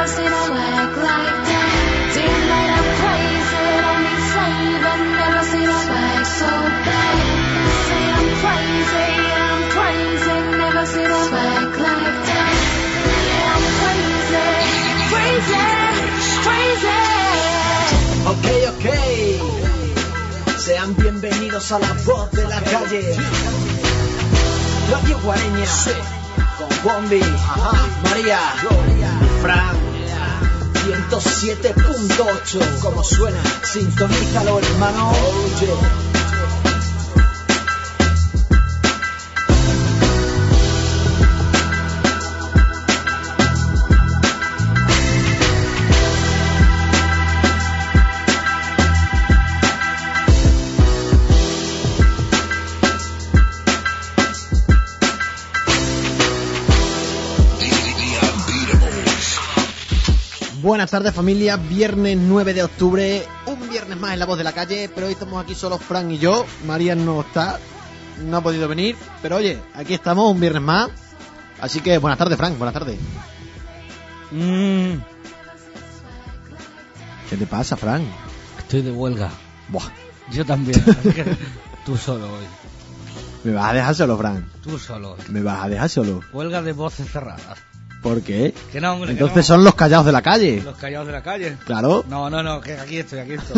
never seen a swag like that. Damn right I'm crazy, don't need flavor, never seen a swag so bad. Say I'm crazy, never seen a swag like that. Yeah, I'm crazy, crazy, crazy. Ok. Sean bienvenidos a La Voz de la Calle. Radio Guareña. Con Bombi, María, Fran, 107.8. Como suena, sintonízalo, hermano. Oye. Buenas tardes, familia, viernes 9 de octubre, un viernes más en La Voz de la Calle, pero hoy estamos aquí solo Fran y yo. María no está, no ha podido venir, pero oye, aquí estamos un viernes más, así que buenas tardes, Fran, buenas tardes. ¿Qué te pasa, Fran? Estoy de huelga. Buah. Yo también, así que tú solo hoy. ¿Me vas a dejar solo, Fran? Tú solo hoy. ¿Me vas a dejar solo? Huelga de voces cerradas. ¿Por qué? Que no, hombre, entonces que no. Son los callados de la calle. Los callados de la calle. Claro. No, que aquí estoy.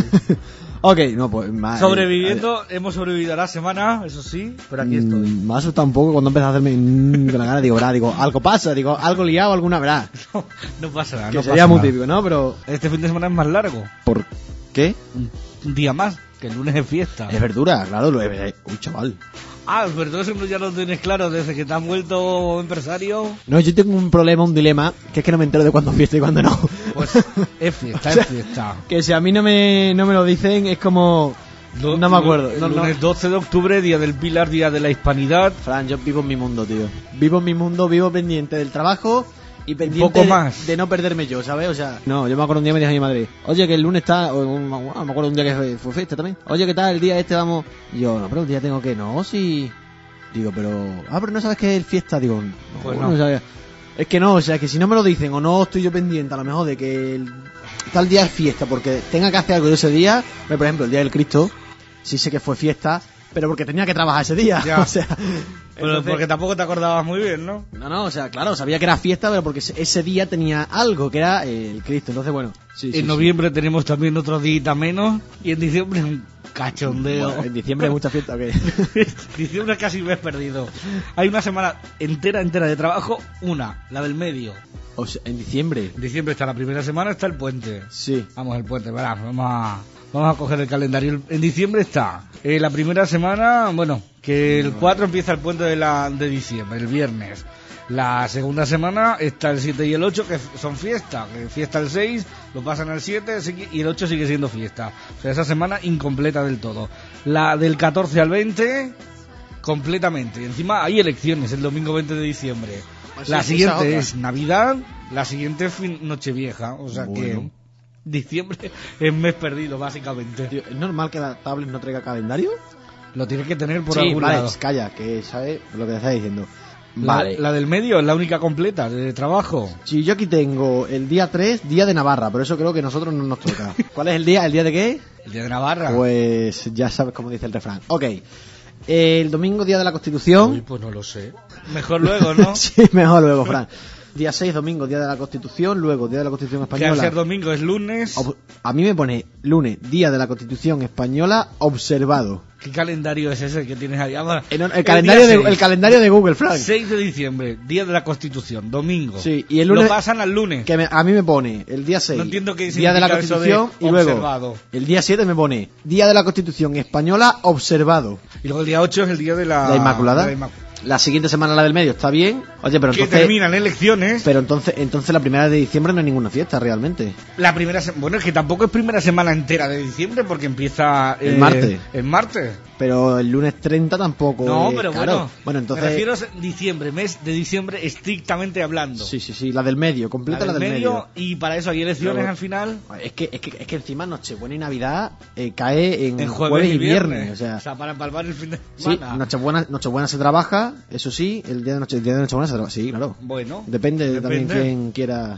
Ok, no, pues más. Sobreviviendo, hemos sobrevivido a la semana, eso sí, pero aquí estoy. Me ha asustado un poco cuando empezó a hacerme con la cara, digo, algo pasa, algo liado, alguna verdad. No pasa nada, Que no sería pasa muy nada. típico, ¿no? Pero Este fin de semana es más largo. ¿por qué? Un día más, que el lunes es fiesta. Es verdura, claro, lo es. Uy, chaval. Ah, pero todo eso ya lo tienes claro desde que te han vuelto empresario. No, yo tengo un problema, un dilema, que es que no me entero de cuándo es fiesta y cuándo no. Pues es fiesta, O sea, es fiesta. Que si a mí no me lo dicen, es como... No me acuerdo. El No. lunes 12 de octubre, Día del Pilar, Día de la Hispanidad. Fran, yo vivo en mi mundo, tío. Vivo en mi mundo, vivo pendiente del trabajo y pendiente poco más. de no perderme yo, ¿sabes? O sea, no, yo me acuerdo un día me dijo mi madre, oye, que el lunes está, me acuerdo un día que fue fiesta también. Oye, ¿qué tal? El día este vamos... Y yo, no, pero un día tengo que... No, sí... Digo, pero no sabes qué es fiesta. Digo, no, pues no sabía. Es que no, o sea, que si no me lo dicen o no estoy yo pendiente a lo mejor de que tal día es fiesta porque tenga que hacer algo de ese día. Por ejemplo, el día del Cristo, sí sé que fue fiesta, pero porque tenía que trabajar ese día. Ya. O sea, Pero entonces, porque tampoco te acordabas muy bien, ¿no? no, o sea, claro, sabía que era fiesta, pero porque ese día tenía algo que era el Cristo. Entonces, bueno, sí. En noviembre tenemos también otro día menos y en diciembre un cachondeo. Bueno, en diciembre hay mucha fiesta, ¿ok? Diciembre es casi mes perdido. Hay una semana entera de trabajo, la del medio. O sea, en diciembre. En diciembre está la primera semana, está el puente. Sí. Vamos, el puente, verás, vamos a coger el calendario. En diciembre está la primera semana, bueno, que el 4 empieza el puente de diciembre, el viernes. La segunda semana está el 7 y el 8, que son fiesta. Fiesta el 6, lo pasan al 7 y el 8 sigue siendo fiesta. O sea, esa semana incompleta del todo. La del 14 al 20, completamente. Y encima hay elecciones el domingo 20 de diciembre. Pues La sí, siguiente esa es Navidad, la siguiente es Nochevieja. O sea Bueno. que diciembre es mes perdido, básicamente. Tío, ¿es normal que la tablet no traiga calendario? Lo tienes que tener por Sí, algún vale, lado. calla, que sabes lo que te está diciendo. Vale. La del medio es la única completa de trabajo. Si yo aquí tengo el día 3, día de Navarra, pero eso creo que a nosotros no nos toca. ¿Cuál es el día? ¿El día de qué? El día de Navarra. Pues ya sabes cómo dice el refrán. Ok. El domingo, día de la Constitución. Uy, pues no lo sé. Mejor luego, ¿no? Sí, mejor luego, Fran. Día 6, domingo, día de la Constitución. Luego, día de la Constitución Que al Española. ser domingo es lunes. A mí me pone lunes, día de la Constitución Española observado. ¿Qué calendario es ese que tienes ahí? Ahora, El calendario de Google, Frank. 6 de diciembre, día de la Constitución, domingo. Sí, y el lunes lo pasan al lunes. Que a mí me pone el día 6, No entiendo qué día de la significa eso de Constitución, y luego observado. el día 7 me pone día de la Constitución Española observado. Y luego el día 8 es el día de la Inmaculada. La siguiente semana, la del medio, está bien. Oye, pero que entonces terminan elecciones. Pero entonces la primera de diciembre no hay ninguna fiesta realmente. La primera bueno, es que tampoco es primera semana entera de diciembre porque empieza El martes. El martes. Pero el lunes 30 tampoco. No, es pero caro. bueno, entonces me refiero a diciembre, mes de diciembre estrictamente hablando. Sí, la del medio, completa La la del del medio, y para eso hay elecciones Luego, al final. Es que encima Nochebuena y Navidad cae en jueves y viernes. O sea, para empalmar el fin de sí, semana. Nochebuena se trabaja, eso sí, el día de Nochebuena se trabaja, sí, claro. Bueno, Depende también quién quiera.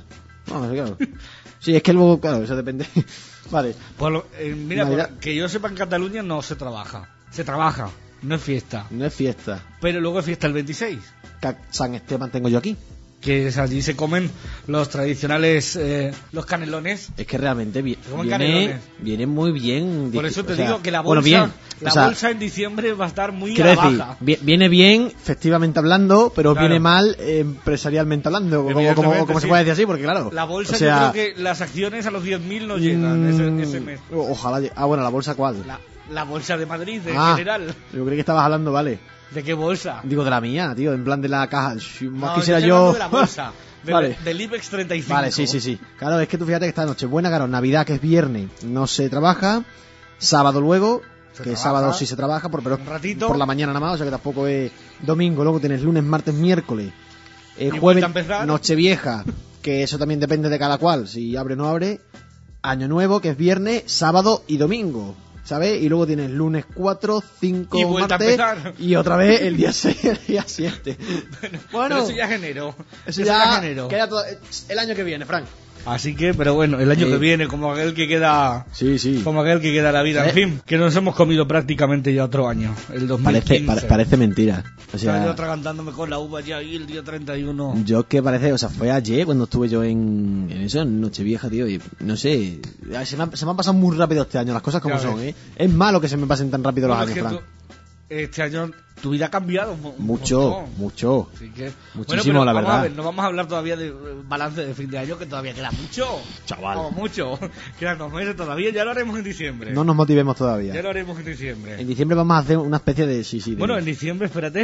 Vamos, claro. Sí, es que luego, claro, eso depende. Vale. Mira, Navidad. que yo sepa, en Cataluña no se trabaja. Se trabaja, no es fiesta. No es fiesta. Pero luego es fiesta el 26. San Esteban tengo yo aquí. Que allí se comen los tradicionales, los canelones. Es que realmente comen canelones. viene muy bien. Por eso te o sea, digo que la bueno, bolsa, bien, la o sea, bolsa en diciembre va a estar muy a quiero la decir, baja. viene bien festivamente hablando, pero Claro. viene mal empresarialmente hablando, como se sí. puede decir así, porque claro. La bolsa, o sea, yo creo que las acciones a los 10.000 no llegan ese mes. Ojalá. Bueno, ¿la bolsa cuál? La bolsa de Madrid, en Ah, general. Yo creí que estabas hablando, vale. ¿De qué bolsa? Digo, de la mía, tío, en plan de la caja. Más No, quisiera estoy yo. hablando de la bolsa. Vale. Del IBEX 35. Vale, sí. Claro, es que tú fíjate que esta noche buena, claro, Navidad, que es viernes, no se trabaja. Sábado luego, Se que trabaja. sábado sí se trabaja, pero Un ratito. por la mañana nada más, o sea que tampoco es domingo. Luego tienes lunes, martes, miércoles, vuelta jueves, a empezar. Nochevieja, que eso también depende de cada cual, si abre o no abre. Año Nuevo, que es viernes, sábado y domingo, ¿sabes? Y luego tienes lunes 4, 5, Y vuelta a martes, empezar. y otra vez el día 6, el día 7. Bueno, Pero eso ya es enero. eso ya es enero. queda el año que viene, Frank. Así que, pero bueno, el año Sí. que viene, como aquel que queda... Sí. Como aquel que queda la vida, en fin, que nos hemos comido prácticamente ya otro año, el 2015. Parece mentira. O Estaba yo sea, atragantándome con la uva ya ahí el día 31. yo que parece, o sea, fue ayer cuando estuve yo en eso, en Nochevieja, tío, y no sé, se me han pasado muy rápido este año, las cosas como Ya son, ves. Es malo que se me pasen tan rápido Bueno, los es años, que Frank. este año tu vida ha cambiado Mucho. Así que, Muchísimo, bueno, pero la vamos verdad. a ver, no vamos a hablar todavía de balance de fin de año, que todavía queda mucho. Chaval. Como mucho. Quedan 2 meses todavía, ya lo haremos en diciembre. No nos motivemos Ya todavía. lo haremos en diciembre. En diciembre vamos a hacer una especie de... Sí, de... Bueno, en diciembre, espérate.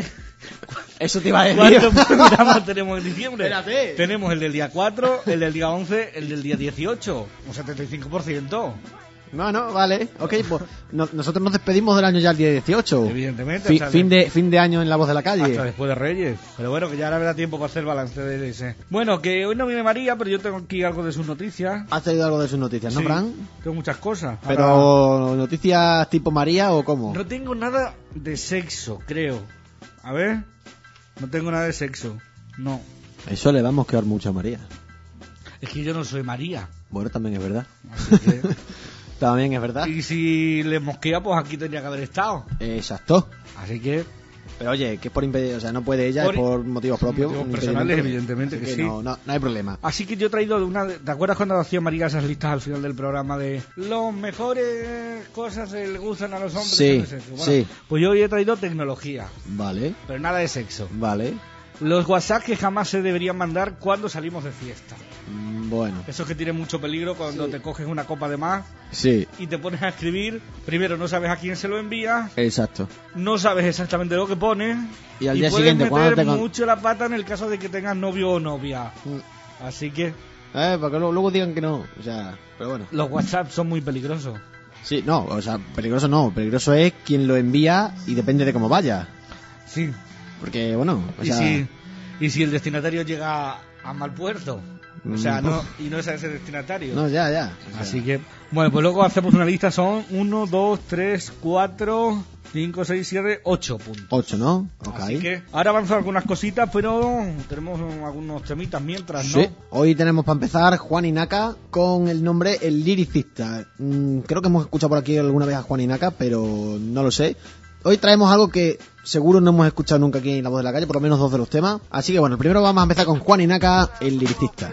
Eso te iba a decir. ¿Cuántos programas tenemos en diciembre? Espérate. Tenemos el del día 4, el del día 11, el del día 18. Un 75%. No, vale, ok, pues nosotros nos despedimos del año ya el día 18. Evidentemente. Fi- hasta fin de año en La Voz de la Calle. Hasta después de Reyes. Pero bueno, que ya ahora habrá tiempo para hacer balance de ese. Bueno, que hoy no viene María, pero yo tengo aquí algo de sus noticias. ¿Has traído algo de sus noticias, no, Sí, Fran? tengo muchas cosas. Ahora, Pero, ¿noticias tipo María o cómo? no tengo nada de sexo, creo. A ver. No tengo nada de sexo. No. Eso le vamos a quedar mucho a María. Es que yo no soy María. Bueno, también es verdad. Así que... También es verdad. y si le mosquea, pues aquí tendría que haber estado. Exacto. Así que... Pero oye, que es por impedir, o sea, no puede ella, es por motivos propios. motivos un personales, impedimento. evidentemente Así que sí. No hay problema. Así que yo he traído ¿te acuerdas cuando hacía María esas listas al final del programa de los mejores cosas que le gustan a los hombres? Sí, y no sé qué? Bueno, sí. pues yo hoy he traído tecnología, Vale, pero nada de sexo. vale. Los WhatsApp que jamás se deberían mandar cuando salimos de fiesta. Bueno, Esos que tienen mucho peligro cuando te coges una copa de más sí, y te pones a escribir. Primero no sabes a quién se lo envía, exacto. no sabes exactamente lo que pones Y al día puedes siguiente, cuando meter te con- mucho la pata en el caso de que tengas novio o novia. Así que Para que luego digan que no, o sea, pero bueno. los WhatsApp son muy peligrosos. Sí, no, o sea, peligroso no, peligroso es quien lo envía y depende de cómo vaya. Sí. Porque, bueno, o Y sea, y si el destinatario llega a mal puerto, o sea, y no es a ese destinatario. no, ya. O sea, Así que, bueno, pues luego hacemos una lista, son 1, 2, 3, 4, 5, 6, 7, 8 puntos. 8, ¿no? Ok. Así que ahora avanzan algunas cositas, pero tenemos algunos temitas mientras, ¿no? Sí, hoy tenemos para empezar Juan Inaca con el nombre El Liricista. Creo que hemos escuchado por aquí alguna vez a Juan Inaca, pero no lo sé. Hoy traemos algo que seguro no hemos escuchado nunca aquí en La Voz de la Calle, por lo menos 2 de los temas. Así que bueno, primero vamos a empezar con Juan Inaca, El Liricista.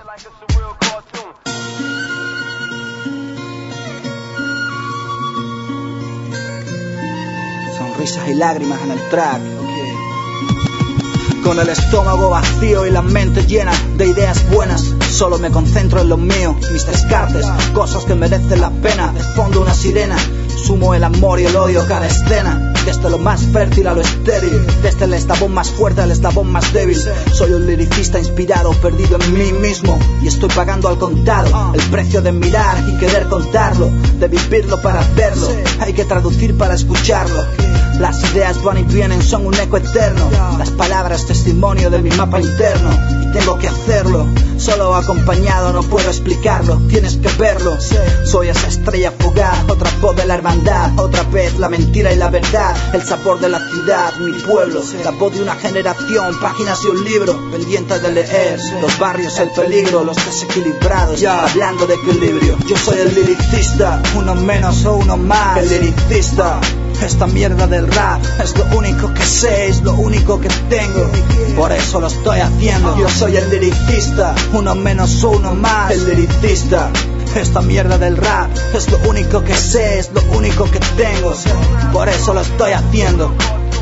Sonrisas y lágrimas en el track, con el estómago vacío y la mente llena de ideas buenas. Solo me concentro en lo mío, mis descartes, cosas que merecen la pena. De fondo una sirena, sumo el amor y el odio cada escena. Desde lo más fértil a lo estéril, desde el eslabón más fuerte al eslabón más débil. Soy un liricista inspirado, perdido en mí mismo, y estoy pagando al contado el precio de mirar y querer contarlo, de vivirlo para verlo. Hay que traducir para escucharlo. Las ideas van y vienen, son un eco eterno. Las palabras testimonio de mi mapa interno. Y tengo que hacerlo. Solo acompañado no puedo explicarlo, tienes que verlo. Soy esa estrella fugaz, otra voz de la hermandad, otra vez la mentira y la verdad, el sabor de la ciudad, mi pueblo, la voz de una generación, páginas y un libro, pendientes de leer, los barrios, el peligro, los desequilibrados, hablando de equilibrio. Yo soy el liricista, uno menos o uno más, el liricista. Esta mierda del rap es lo único que sé, es lo único que tengo, por eso lo estoy haciendo. Yo soy el liricista, uno menos o uno más, el liricista. Esta mierda del rap es lo único que sé, es lo único que tengo, por eso lo estoy haciendo.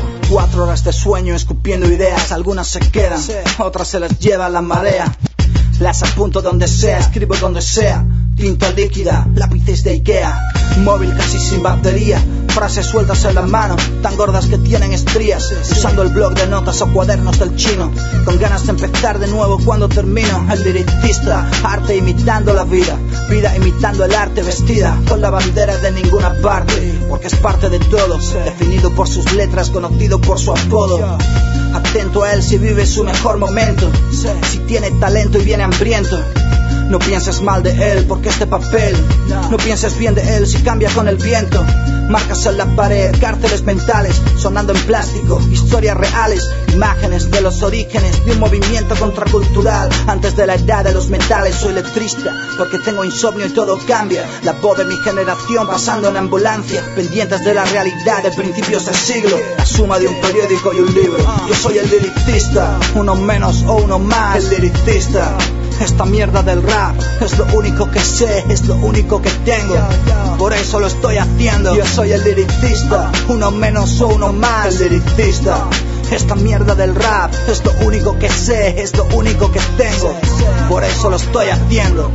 4 horas de sueño escupiendo ideas, algunas se quedan, otras se las lleva la marea. Las apunto donde sea, escribo donde sea, tinta líquida, lápices de Ikea, móvil casi sin batería, frases sueltas en la mano, tan gordas que tienen estrías, usando el blog de notas o cuadernos del chino, con ganas de empezar de nuevo cuando termino. El liricista, arte imitando la vida, vida imitando el arte, vestida con la bandera de ninguna parte, porque es parte de todo, definido por sus letras, conocido por su apodo. Atento a él si vive su mejor momento, si tiene talento y viene hambriento. No pienses mal de él porque este papel, no pienses bien de él si cambia con el viento. Marcas en la pared, cárteles mentales, sonando en plástico, historias reales, imágenes de los orígenes de un movimiento contracultural. Antes de la edad de los metales soy letrista, porque tengo insomnio y todo cambia. La voz de mi generación pasando en ambulancia, pendientes de la realidad de principios del siglo, la suma de un periódico y un libro. Yo soy el liricista, uno menos o uno más, el liricista. Esta mierda del rap es lo único que sé, es lo único que tengo, por eso lo estoy haciendo. Yo soy el liricista, uno menos o uno más, el liricista. Esta mierda del rap es lo único que sé, es lo único que tengo, por eso lo estoy haciendo.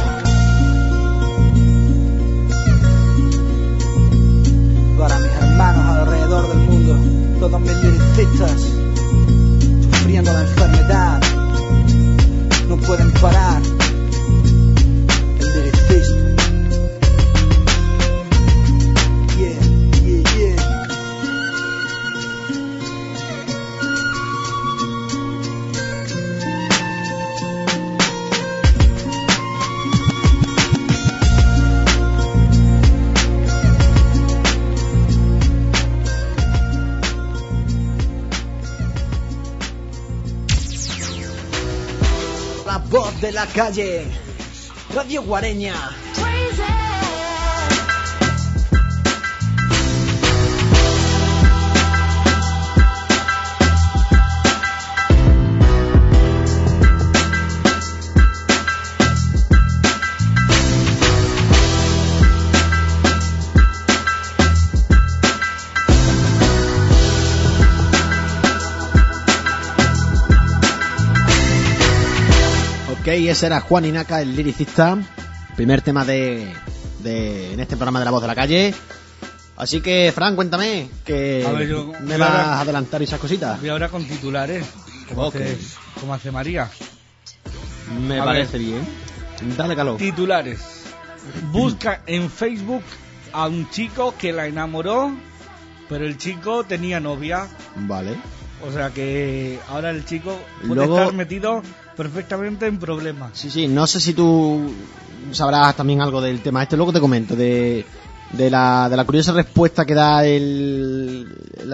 Para mis hermanos alrededor del mundo, todos mis lyricistas sufriendo la enfermedad, no pueden parar. El liricista. Yeah, yeah, yeah. La voz de la calle, Radio Guareña. Crazy. Ok, ese era Juan Inaca, el liricista. Primer tema en este programa de La Voz de la Calle. Así que, Fran, cuéntame, que A ver, yo me voy vas ahora- a adelantar esas cositas. Voy ahora con titulares, como, Ok. como hace María. Me A parece bien. Dale calor. Titulares. Busca en Facebook a un chico que la enamoró, pero el chico tenía novia. Vale. O sea que ahora el chico puede Luego- estar metido perfectamente en problemas. Sí, sí, no sé si tú sabrás también algo del tema este, luego te comento, de la curiosa respuesta que da el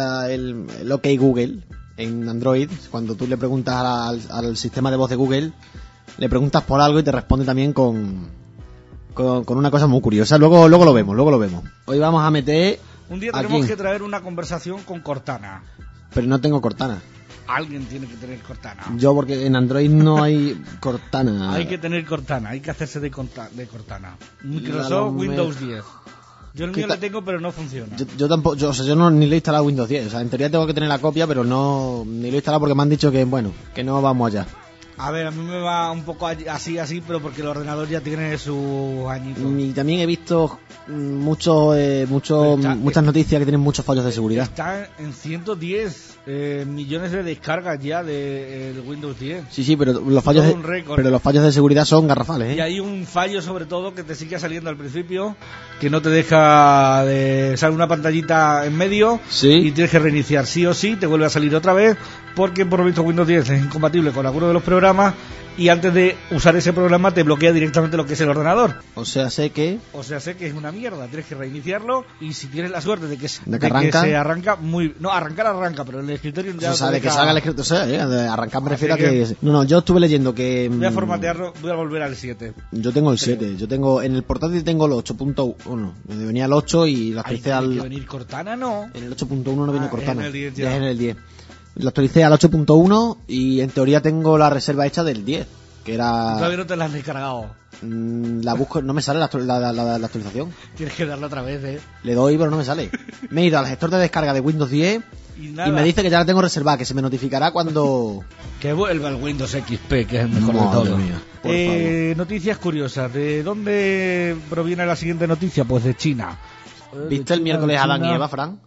OK Google en Android, cuando tú le preguntas al sistema de voz de Google, le preguntas por algo y te responde también con una cosa muy curiosa. Luego lo vemos. Hoy vamos a meter Un día ¿A tenemos quién? que traer una conversación con Cortana. pero no tengo Cortana. Alguien tiene que tener Cortana. Yo porque en Android no hay Cortana. Hay que tener Cortana, hay que hacerse de Cortana. A Microsoft lo Windows 10. Yo el ¿Qué mío ta- le tengo, pero no funciona. Yo tampoco, yo no ni le he instalado Windows 10. O sea, en teoría tengo que tener la copia, pero no ni lo he instalado porque me han dicho que, bueno, que no vamos allá. A ver, a mí me va un poco así, pero porque el ordenador ya tiene sus añitos. Y también he visto muchas noticias que tienen muchos fallos de seguridad. Está en 110 millones de descargas ya del Windows 10. Sí, pero los fallos Todo un récord. de seguridad son garrafales, Y ¿eh? hay un fallo sobre todo que te sigue saliendo al principio, que no te deja de... Sale una pantallita en medio Sí. y tienes que reiniciar sí o sí, te vuelve a salir otra vez porque por lo visto Windows 10 es incompatible con alguno de los programas y antes de usar ese programa te bloquea directamente lo que es el ordenador. O sea, sé que... O sea, sé que es una mierda, tienes que reiniciarlo y si tienes la suerte de que se arranca muy... No, arranca, pero en el escritorio ya... O sea, de que salga el escritorio, o sea, de arrancar me refiero a que- que... No, yo estuve leyendo que... Voy a formatearlo, voy a volver al 7. Yo tengo el 7, yo tengo... En el portátil tengo el 8.1, donde venía el 8 y lo actualicé Tiene que al... venir Cortana, ¿no? En el 8.1 no viene Ah, Cortana, es en el 10 ya ya. es en el 10. Lo actualicé al 8.1 y en teoría tengo la reserva hecha del 10, que Todavía era... no te la has descargado. La busco, no me sale la actualización. Tienes que darla otra vez, ¿eh? Le doy, pero no me sale. Me he ido al gestor de descarga de Windows 10 Y y nada, me dice que ya la tengo reservada, que se me notificará cuando... que vuelva el Windows XP, que es el mejor de Madre todo. mía, por favor. Noticias curiosas. ¿De dónde proviene la siguiente noticia? Pues de China. ¿Viste el miércoles a Adán y Eva, Fran?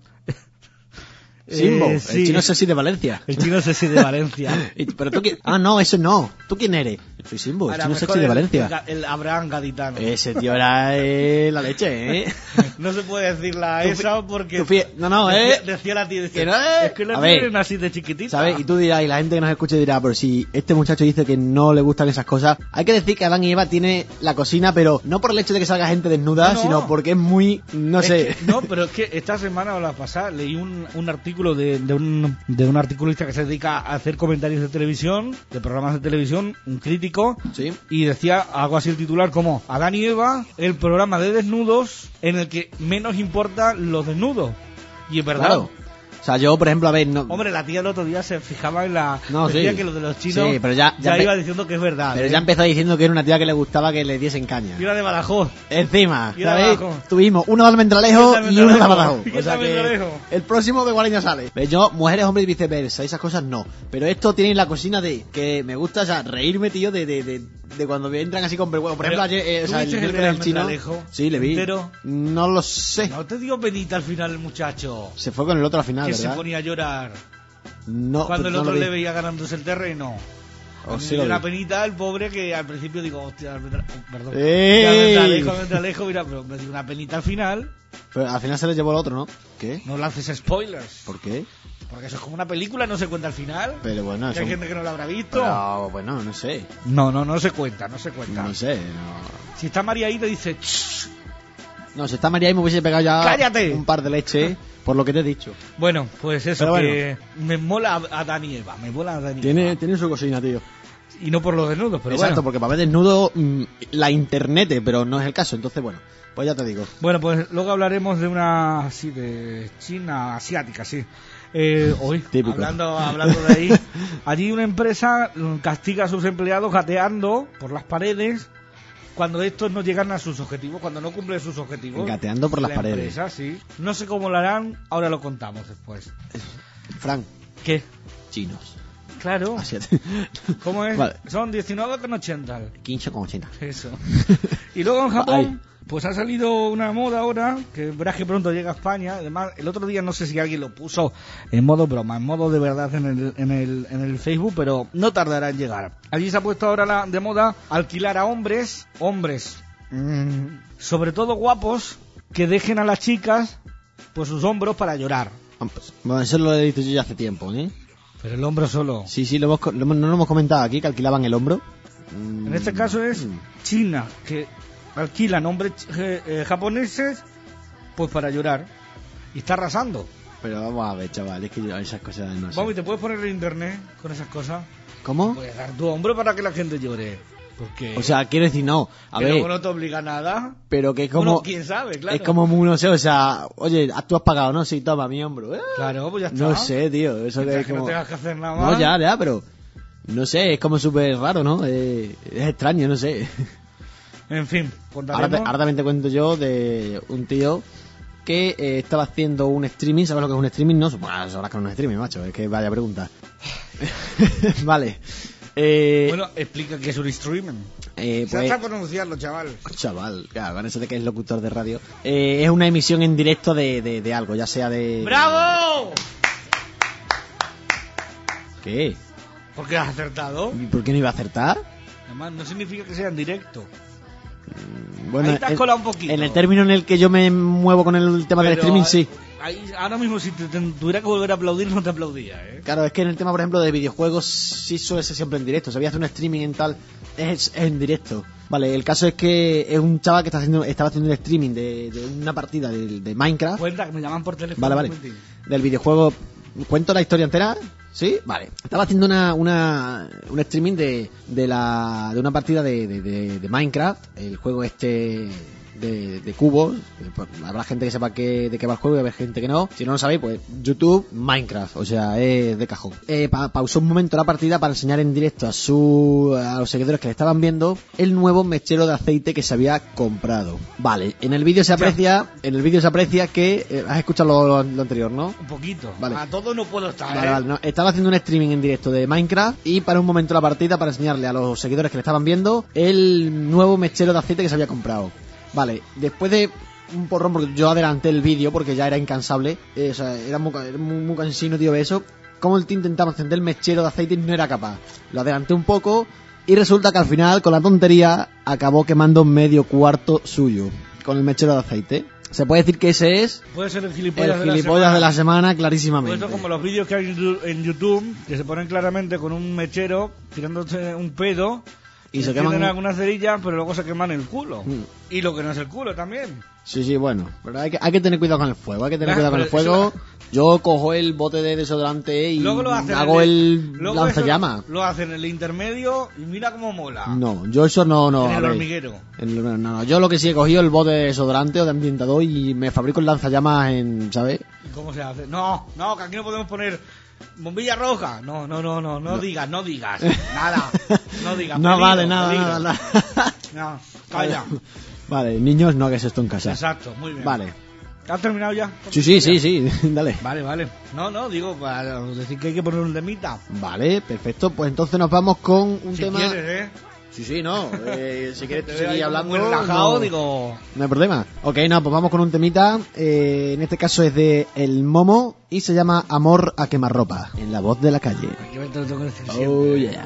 Sí. Simbo, el chino es así de Valencia. El chino sexy de Valencia. Pero tú quién... Ah, no, eso no. ¿Tú quién eres? Soy Simbo, el Ahora, chino mejor sexy de Valencia. El Abraham Gaditano. Ese tío era la leche, ¿eh? No se puede decir la esa porque... No, Decía la tía, decía, Que no es que A la ver, tienen así de chiquitita. ¿sabes? Y tú dirás, y la gente que nos escuche dirá, pero si este muchacho dice que no le gustan esas cosas, hay que decir que Adán y Eva tiene la cocina, pero no por el hecho de que salga gente desnuda, No. sino porque es muy, no Es sé. que- no, pero es que esta semana o la pasada leí un artículo de un articulista que se dedica a hacer comentarios de televisión, de programas de televisión, un crítico, Sí. y decía algo así el titular como Adán y Eva, el programa de desnudos en el que menos importan los desnudos. Y es verdad. Claro. O sea, yo, por ejemplo, a ver, no... Hombre, la tía el otro día se fijaba en la... No, decía sí. que lo de los chinos Sí, pero ya iba diciendo que es verdad. Pero ¿eh? ya empezó diciendo que era una tía que le gustaba que le diesen caña. Y era de Badajoz. Encima, Y era ¿sabéis? abajo. Tuvimos uno de Almendralejo Y y el uno de Almendralejo. Badajoz. Y O sea el que Almendralejo. el próximo de Guareña sale. ¿Ves? Yo, mujeres, hombres y viceversa, esas cosas no. Pero esto tiene la cocina de que me gusta, o sea, reírme, tío, de cuando me entran así con vergüenza. Por ejemplo, Pero, ayer, o ¿tú sea, viste el miércoles del el chino. Almendralejo? Sí, le vi. ¿Entero? No lo sé. No te dio penita al final el muchacho. Se fue con el otro al final, Que se ¿verdad? ponía a llorar. No, Cuando el no lo otro vi. le veía ganándose el terreno. O A mí sí me lo dio una vi. penita el pobre que al principio digo, hostia, perdón. ¡Ey! Almendralejo, mira, pero me dio una penita al final. Pero al final se le llevó el otro, ¿no? ¿Qué? No lances spoilers. ¿Por qué? Porque eso es como una película, no se cuenta al final. Pero bueno, Que eso... hay gente que no lo habrá visto. Pero bueno, no sé. No se cuenta, no se cuenta. No sé, no... Si está María ahí te dice, "Shh". No, si está María ahí me hubiese pegado ya ¡Cállate! un par de leche por lo que te he dicho. Bueno, pues eso, Pero bueno. que me mola a Dani y Eva, me mola a Dani y Eva. Tiene su cosina, tío. Y no por los desnudos, pero Exacto, bueno. porque para ver desnudo la internet, pero no es el caso. Entonces, bueno, pues ya te digo. Bueno, pues luego hablaremos de una, así, de China asiática, sí. Hoy, Típico. hablando de ahí, allí una empresa castiga a sus empleados gateando por las paredes cuando estos no llegan a sus objetivos, cuando no cumplen sus objetivos. Gateando por las La paredes. empresa, sí. No sé cómo lo harán, ahora lo contamos después. Frank, ¿Qué? chinos. Claro. Asiáticos. ¿Cómo es? Vale. Son 19,80. 15,80. Eso. Y luego en Japón, pues ha salido una moda ahora, que verás que pronto llega a España. Además, el otro día no sé si alguien lo puso en modo broma, en modo de verdad en el Facebook, pero no tardará en llegar. Allí se ha puesto ahora de moda alquilar a hombres, sobre todo guapos, que dejen a las chicas pues sus hombros para llorar. Bueno, eso lo he dicho yo ya hace tiempo, ¿eh? Pero el hombro solo. Sí, no lo hemos comentado aquí, que alquilaban el hombro. En este caso es China, que alquilan hombres japoneses pues para llorar. Y está arrasando. Pero vamos a ver, chaval, es que yo esas cosas no sé. Vamos, y te puedes poner en internet con esas cosas. ¿Cómo? Puedes dar tu hombro para que la gente llore. Porque... O sea, quiero decir, no. A pero ver, no te obliga a nada. pero que es como... Bueno, quién sabe, claro. Es como muy, no sé, o sea, oye, tú has pagado, ¿no? Sí, toma mi hombro. Claro, pues ya está. No sé, tío, eso que Mientras es que como... no tengas que hacer nada más. No, ya, pero... No sé, es como súper raro, ¿no? Es extraño, no sé. En fin, contaremos. Ahora también te cuento yo de un tío que estaba haciendo un streaming. ¿Sabes lo que es un streaming? No, bueno, sabrás que no es un streaming, macho. Es que vaya pregunta. Vale. Bueno, explica qué es un streaming. Se Pues, hace pronunciarlo, chaval. chaval, claro, con eso de que es locutor de radio. Es una emisión en directo de algo, ya sea de... ¡Bravo! ¿Qué? ¿Por qué has acertado? ¿Y por qué no iba a acertar? Además, no significa que sea en directo. Bueno, ahí te has colado un poquito. en el término en el que yo me muevo con el tema del Pero streaming, sí. Ahora mismo, si te tuviera que volver a aplaudir, no te aplaudía, ¿eh? Claro, es que en el tema, por ejemplo, de videojuegos sí suele ser siempre en directo. Si voy a hacer un streaming en tal, es en directo. Vale, el caso es que es un chaval que estaba haciendo un streaming de una partida de Minecraft. Cuenta, que me llaman por teléfono. Vale. Del videojuego. ¿Cuento la historia entera? ¿Sí? Vale. Estaba haciendo un streaming de una partida de Minecraft, el juego este de cubos. Habrá gente que sepa de qué va el juego y habrá gente que no. Si no lo sabéis, pues YouTube, Minecraft, o sea, es de cajón. Pausó un momento la partida para enseñar en directo a los seguidores que le estaban viendo el nuevo mechero de aceite que se había comprado. Vale, en el vídeo se aprecia que has escuchado lo anterior, ¿no? Un poquito. Vale. A todo no puedo estar, Vale, no. Estaba haciendo un streaming en directo de Minecraft y para un momento la partida para enseñarle a los seguidores que le estaban viendo el nuevo mechero de aceite que se había comprado. Vale, después de un porrón, porque yo adelanté el vídeo porque ya era incansable, o sea, era muy cansino, tío, eso. Como el tío intentaba encender el mechero de aceite y no era capaz. Lo adelanté un poco y resulta que al final, con la tontería, acabó quemando medio cuarto suyo con el mechero de aceite. Se puede decir que ese es Puede ser el el gilipollas, gilipollas de la semana, clarísimamente. Pues esto como los vídeos que hay en YouTube, que se ponen claramente con un mechero tirándose un pedo. Y se tienen queman algunas cerillas, pero luego se queman el culo. Mm. Y lo que no es el culo también. Sí, bueno, pero hay que tener cuidado con el fuego, Pero fuego. Yo cojo el bote de desodorante y Luego lo hacen hago el luego lanzallamas. eso Lo hacen en el intermedio y mira cómo mola. No, yo eso no. En a el ver. hormiguero. No, yo lo que sí he cogido el bote de desodorante o de ambientador y me fabrico el lanzallamas ¿sabes? ¿Y cómo se hace? No, que aquí no podemos poner bombilla roja. No digas. Nada. No digas. No peligro, vale peligro. nada. No, calla. Vale, niños, no hagáis esto en casa. Exacto, muy bien. Vale. ¿Has terminado ya? Sí, dale. Vale. No, digo, para decir que hay que poner un temita. Vale, perfecto. Pues entonces nos vamos con un Si tema. quieres, Sí, no. Si quieres Te veo ahí seguir como hablando. muy relajado, no, digo. no hay problema. Ok, no, pues vamos con un temita. En este caso es de El Momo y se llama Amor a quemarropa. En la voz de la calle. Yo me tengo que decir Oh, siempre. yeah.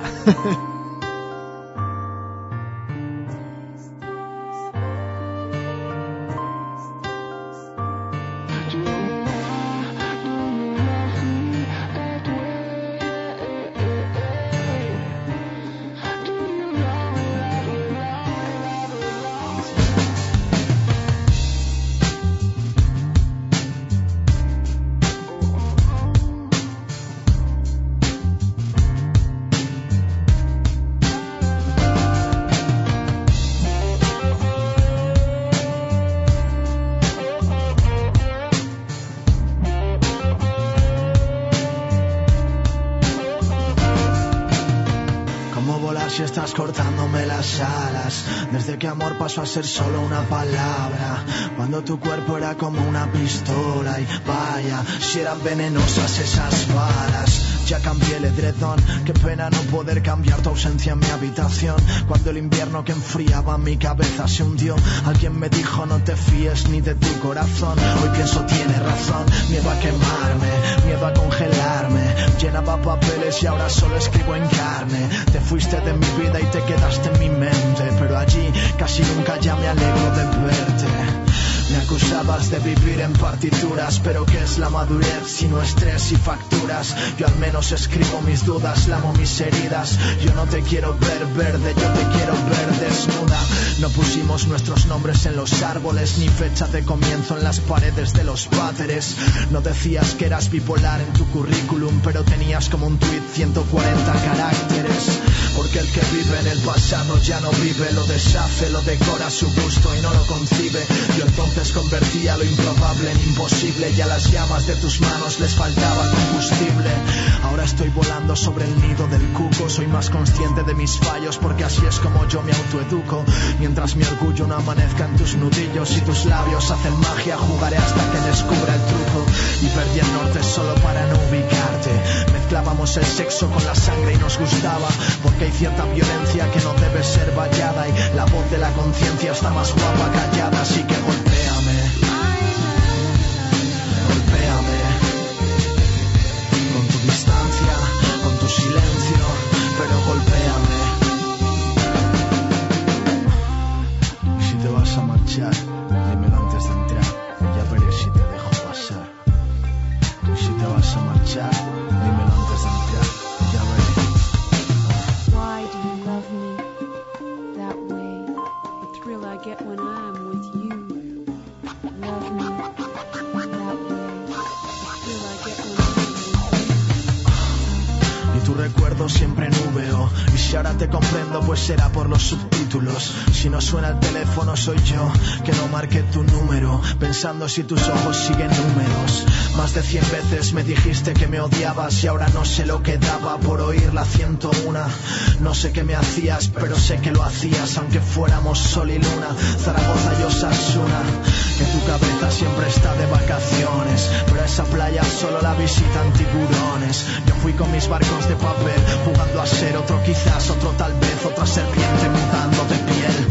¿Cómo volar si estás cortándome las alas? Desde que amor pasó a ser solo una palabra, cuando tu cuerpo era como una pistola. Y vaya, si eran venenosas esas balas. Ya cambié el edredón, qué pena no poder cambiar tu ausencia en mi habitación. Cuando el invierno que enfriaba mi cabeza se hundió, alguien me dijo no te fíes ni de tu corazón. Hoy pienso tiene razón, miedo a quemarme, miedo a congelarme. Llenaba papeles y ahora solo escribo en carne. Te fuiste de mi vida y te quedaste en mi mente, pero allí casi nunca ya me alegro de verte. Me acusabas de vivir en partituras, pero ¿qué es la madurez si no estrés y facturas? Yo al menos escribo mis dudas, lamo mis heridas. Yo no te quiero ver verde, yo te quiero ver desnuda. No pusimos nuestros nombres en los árboles, ni fecha de comienzo en las paredes de los váteres. No decías que eras bipolar en tu currículum, pero tenías como un tuit 140 caracteres. Porque el que vive en el pasado ya no vive, lo deshace, lo decora a su gusto y no lo concibe. Yo entonces convertía lo improbable en imposible y a las llamas de tus manos les faltaba combustible. Ahora estoy volando sobre el nido del cuco, soy más consciente de mis fallos porque así es como yo me autoeduco. Mientras mi orgullo no amanezca en tus nudillos y tus labios hacen magia, jugaré hasta que descubra el truco. Y perdí el norte solo para no ubicarte. Mezclábamos el sexo con la sangre y nos gustaba, porque hay cierta violencia que no debe ser vallada y la voz de la conciencia está más guapa callada. Así que golpéame, golpéame, con tu distancia, con tu silencio, pero golpéame. Y si te vas a te comprendo, pues será por los subtítulos. Si no suena el teléfono soy yo, que no marqué tu número, pensando si tus ojos siguen húmedos. Más de 100 veces me dijiste que me odiabas y ahora no sé lo que daba por oír la 101. No sé qué me hacías, pero sé que lo hacías, aunque fuéramos sol y luna, Zaragoza y Osasuna. Que tu cabeza siempre está de vacaciones, pero a esa playa solo la visitan tiburones. Yo fui con mis barcos de papel, jugando a ser otro quizás, otro tal vez, otra serpiente mutando de piel.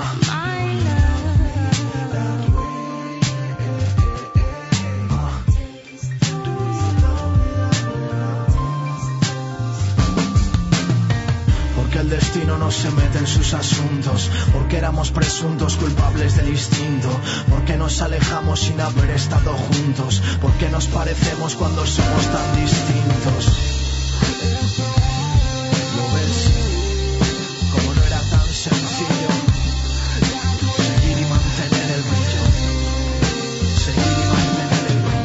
El destino no se mete en sus asuntos, porque éramos presuntos culpables del instinto, porque nos alejamos sin haber estado juntos, porque nos parecemos cuando somos tan distintos. ¿Lo ves? Como no era tan sencillo seguir y mantener el brillo, seguir y mantener el brillo.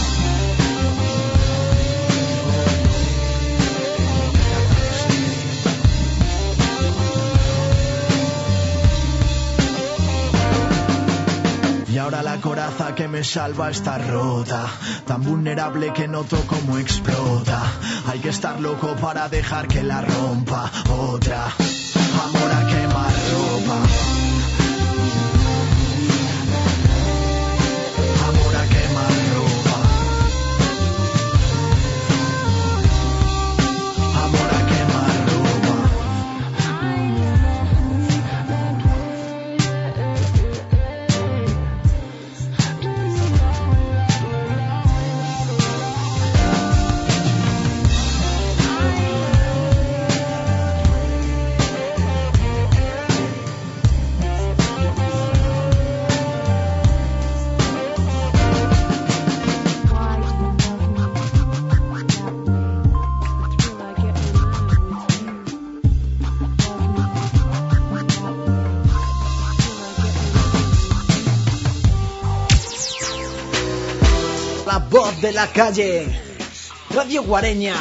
Y ahora la coraza que me salva está rota, tan vulnerable que noto cómo explota. Hay que estar loco para dejar que la rompa otra. Amor a quemarropa. Amor a quemarropa. Amor a quemarropa. La voz de la calle, Radio Guareña.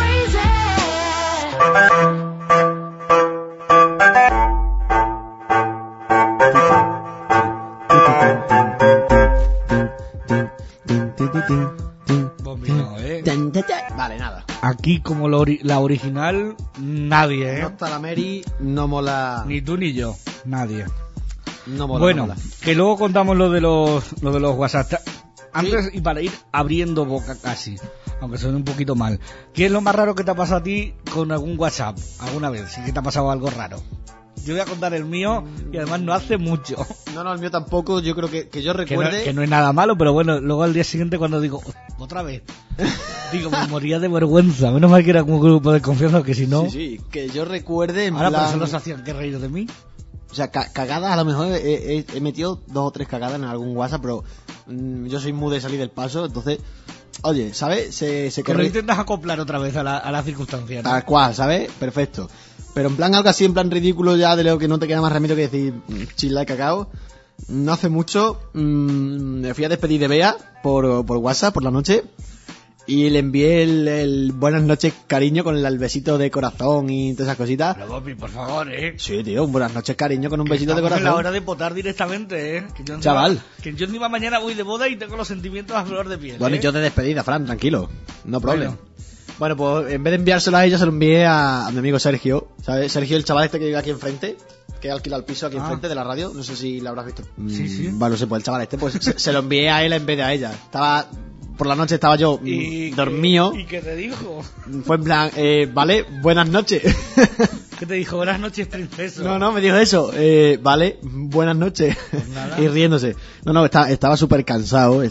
Vale, nada. Aquí como la original, nadie, ¿eh? No está la Mary, no mola. Ni tú ni yo, nadie. No mola. Bueno, no mola. que luego contamos lo de los WhatsApp. Antes, y para ir abriendo boca casi, aunque suene un poquito mal, ¿qué es lo más raro que te ha pasado a ti con algún WhatsApp alguna vez? ¿Sí que te ha pasado algo raro? Yo voy a contar el mío y además no hace mucho. No, el mío tampoco. Yo creo que yo recuerde. Que no es nada malo, pero bueno, luego al día siguiente cuando digo, otra vez, digo, me moría de vergüenza. Menos mal que era como un grupo de confianza, que si no... Sí, que yo recuerde en ahora plan... por eso nos hacían que reír de mí. O sea, cagadas a lo mejor he metido 2 o 3 cagadas en algún WhatsApp, pero yo soy muy de salir del paso, entonces, oye, ¿sabes? Se Que lo intentas acoplar otra vez a la circunstancia, ¿no? Tal cual, ¿sabes? Perfecto. Pero en plan algo así, en plan ridículo ya, de lo que no te queda más remedio que decir chila y cacao. No hace mucho me fui a despedir de Bea por WhatsApp por la noche y le envié el buenas noches cariño con el besito de corazón y todas esas cositas. Pero Bopi, por favor, Sí, tío, un buenas noches cariño con un besito de corazón. Es la hora de potar directamente, Que yo Chaval. Que yo encima mañana voy de boda y tengo los sentimientos a flor de piel. Bueno, y yo de despedida, Fran, tranquilo. No problem. Bueno, pues en vez de enviárselo a ella, se lo envié a mi amigo Sergio. ¿Sabes? Sergio, el chaval este que vive aquí enfrente, que alquila el piso aquí enfrente de la radio. No sé si lo habrás visto. Sí. Bueno, no sé, pues el chaval este, pues se lo envié a él en vez de a ella. Por la noche estaba yo dormido. ¿Y qué te dijo? Fue en plan, vale, buenas noches. ¿Qué te dijo? Buenas noches, princesa. No, me dijo eso. Vale, buenas noches. Pues nada. Y riéndose. No, estaba súper cansado,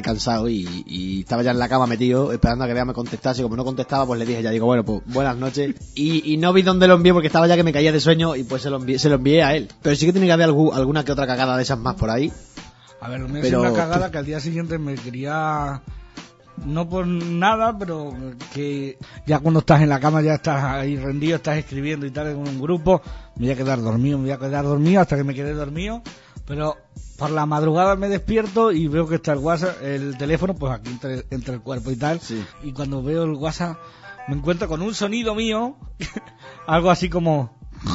y estaba ya en la cama metido, esperando a que Bea me contestase. Como no contestaba, pues le dije, ya digo, bueno, pues buenas noches. Y no vi dónde lo envié porque estaba ya que me caía de sueño y pues se lo envié a él. Pero sí que tiene que haber alguna que otra cagada de esas más por ahí. A ver, me hizo una cagada que al día siguiente me quería... No por nada, pero que ya cuando estás en la cama ya estás ahí rendido, estás escribiendo y tal en un grupo, me voy a quedar dormido hasta que me quedé dormido, pero por la madrugada me despierto y veo que está el WhatsApp, el teléfono, pues aquí entre el cuerpo y tal, sí. Y cuando veo el WhatsApp me encuentro con un sonido mío algo así como...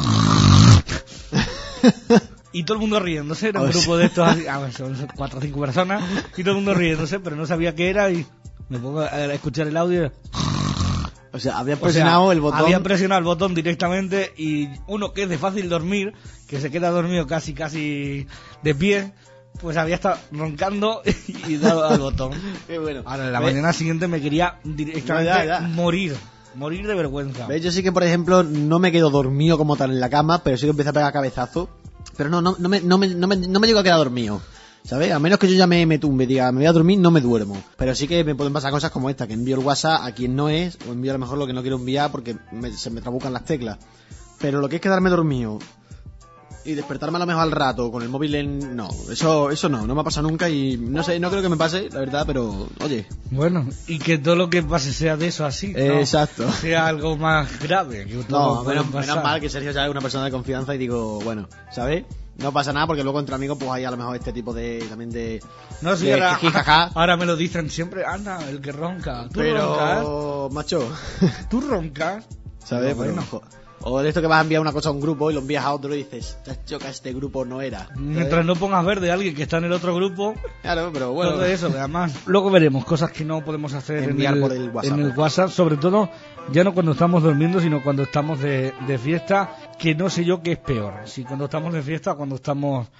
Y todo el mundo riéndose, era un grupo de estos, son 4 o 5 personas, y todo el mundo riéndose, pero no sabía qué era, y me pongo a escuchar el audio. O sea, había presionado el botón. Había presionado el botón directamente, y uno que es de fácil dormir, que se queda dormido casi de pie, pues había estado roncando y dado al botón. Qué bueno. Ahora, en la mañana siguiente me quería directamente morir de vergüenza. ¿Ves? Yo sí que, por ejemplo, no me quedo dormido como tal en la cama, pero sí que empiezo a pegar cabezazo. Pero no me llego a quedar dormido, ¿sabes? A menos que yo ya me tumbe y diga, me voy a dormir, no me duermo. Pero sí que me pueden pasar cosas como esta, que envío el WhatsApp a quien no es, o envío a lo mejor lo que no quiero enviar porque se me trabucan las teclas. Pero lo que es quedarme dormido y despertarme a lo mejor al rato con el móvil en... No, eso no me ha pasado nunca y no sé, no creo que me pase, la verdad, pero oye. Bueno, y que todo lo que pase sea de eso así, ¿no? Exacto. Sea algo más grave. Que no, menos mal que Sergio ya es una persona de confianza y digo, bueno, ¿sabes? No pasa nada porque luego entre amigos pues hay a lo mejor este tipo de... también de... No, sí, ahora me lo dicen siempre, anda, el que ronca. ¿Tú roncas? Macho. ¿Tú roncas? ¿Sabes? Bueno. O de esto que vas a enviar una cosa a un grupo y lo envías a otro y dices, choca, este grupo no era. Mientras no pongas ver de alguien que está en el otro grupo. Claro, pero bueno. Todo eso, además. Luego veremos cosas que no podemos hacer enviar por el WhatsApp. En el WhatsApp, sobre todo, ya no cuando estamos durmiendo, sino cuando estamos de fiesta, que no sé yo qué es peor. Si cuando estamos de fiesta o cuando estamos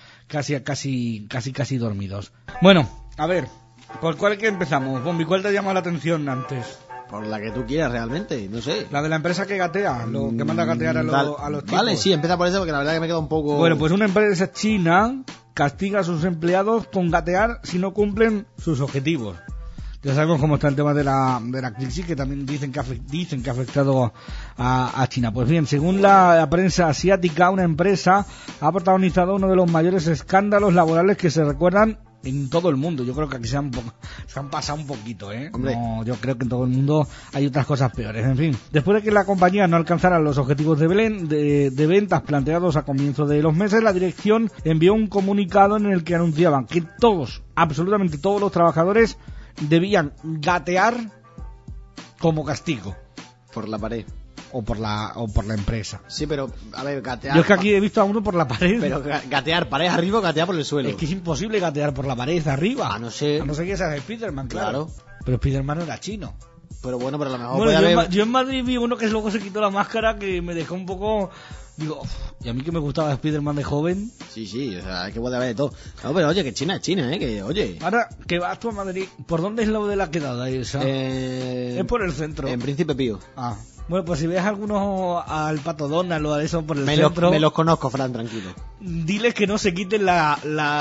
casi dormidos. Bueno, a ver, ¿por cuál que empezamos? Bombi, ¿cuál te llama la atención antes? Por la que tú quieras realmente, no sé. La de la empresa que gatea, lo que manda a gatear a los tipos. Vale, sí, empieza por eso porque la verdad que me queda un poco... Bueno, pues una empresa china castiga a sus empleados con gatear si no cumplen sus objetivos. Ya sabemos cómo está el tema de la crisis, que también dicen que ha afectado a China. Pues bien, según la prensa asiática, una empresa ha protagonizado uno de los mayores escándalos laborales que se recuerdan en todo el mundo. Yo creo que aquí se han pasado un poquito, ¿eh? No, yo creo que en todo el mundo hay otras cosas peores. En fin, después de que la compañía no alcanzara los objetivos de ventas planteados a comienzo de los meses, la dirección envió un comunicado en el que anunciaban que absolutamente todos los trabajadores debían gatear como castigo. Por la pared. O por la empresa. Sí, pero, a ver, gatear... Yo es que aquí he visto a uno por la pared. Pero gatear pared arriba o gatear por el suelo. Es que es imposible gatear por la pared arriba. A no ser que sea Spiderman, claro. Pero Spiderman no era chino. Pero bueno, pero a lo mejor bueno, yo en Madrid vi uno que luego se quitó la máscara que me dejó un poco... Digo, y a mí que me gustaba Spiderman de joven. Sí, o sea, es que puede haber de todo. No, pero oye, que China es China, que oye. Ahora, que vas tú a Madrid, ¿por dónde es lo de la quedada esa? Es por el centro. En Príncipe Pío. Ah. Bueno, pues si ves algunos al Pato Donald o a eso por el centro... Me los conozco, Fran, tranquilo. Diles que no se quiten la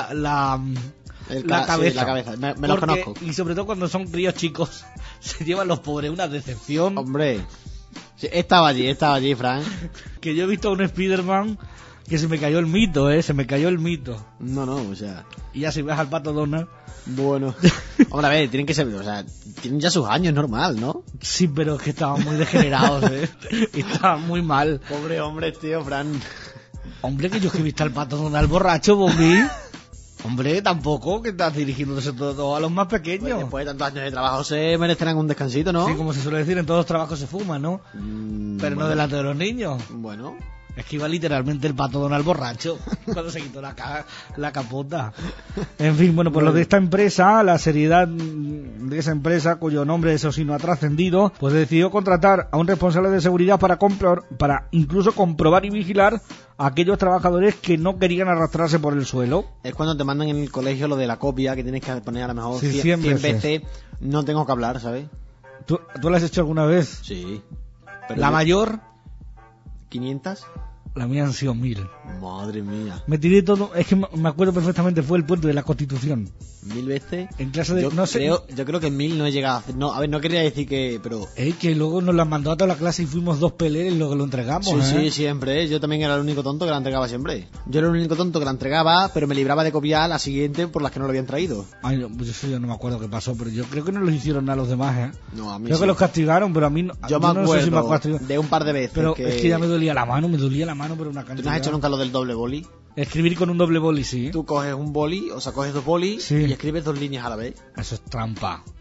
cabeza. Sí, la cabeza. Me los conozco. Y sobre todo cuando son críos chicos, se llevan los pobres una decepción. Hombre, sí, estaba allí, Fran. Que yo he visto a un Spiderman que se me cayó el mito, se me cayó el mito. No, o sea... Y ya si ves al Pato Donald... Bueno, hombre, a ver, tienen que ser, o sea, tienen ya sus años, normal, ¿no? Sí, pero es que estaban muy degenerados, y estaban muy mal. Pobre hombre, tío, Fran. Hombre, que yo que he visto al Pato Donald borracho, Bombi. Hombre, tampoco, que estás dirigiéndose todo a los más pequeños. Pues después de tantos años de trabajo se merecerán un descansito, ¿no? Sí, como se suele decir, en todos los trabajos se fuma, ¿no? Pero no delante de los niños. Bueno... Es que iba literalmente el Pato Donald borracho cuando se quitó la capota. En fin, bueno, pues lo de esta empresa, la seriedad de esa empresa, cuyo nombre eso sí no ha trascendido, pues decidió contratar a un responsable de seguridad para incluso comprobar y vigilar a aquellos trabajadores que no querían arrastrarse por el suelo. Es cuando te mandan en el colegio lo de la copia, que tienes que poner a lo mejor 100 veces. No tengo que hablar, ¿sabes? ¿Tú lo has hecho alguna vez? Sí. Pero ¿la mayor? 500. La mía han sido 1000. Madre mía. Me tiré todo, es que me acuerdo perfectamente, fue el puente de la Constitución. 1000 veces. En clase de... Yo creo que 1000 no he llegado a hacer. No, a ver, no quería decir que... pero que luego nos las mandó a toda la clase y fuimos 2 peleas lo que lo entregamos. Sí, siempre. Yo también era el único tonto que la entregaba siempre. Yo era el único tonto que la entregaba, pero me libraba de copiar la siguiente por las que no lo habían traído. Ay, no, pues eso yo no me acuerdo qué pasó, pero yo creo que no lo hicieron a los demás, No, a mí creo que los castigaron, pero a mí no. Yo me acuerdo, no sé si me acuerdo de un par de veces. Pero es que ya me dolía la mano, pero una cantidad. ¿Tú no has hecho nunca lo del doble boli? Escribir con un doble boli, sí. Tú coges un boli, o sea, coges 2 bolis y escribes 2 líneas a la vez. Eso es trampa.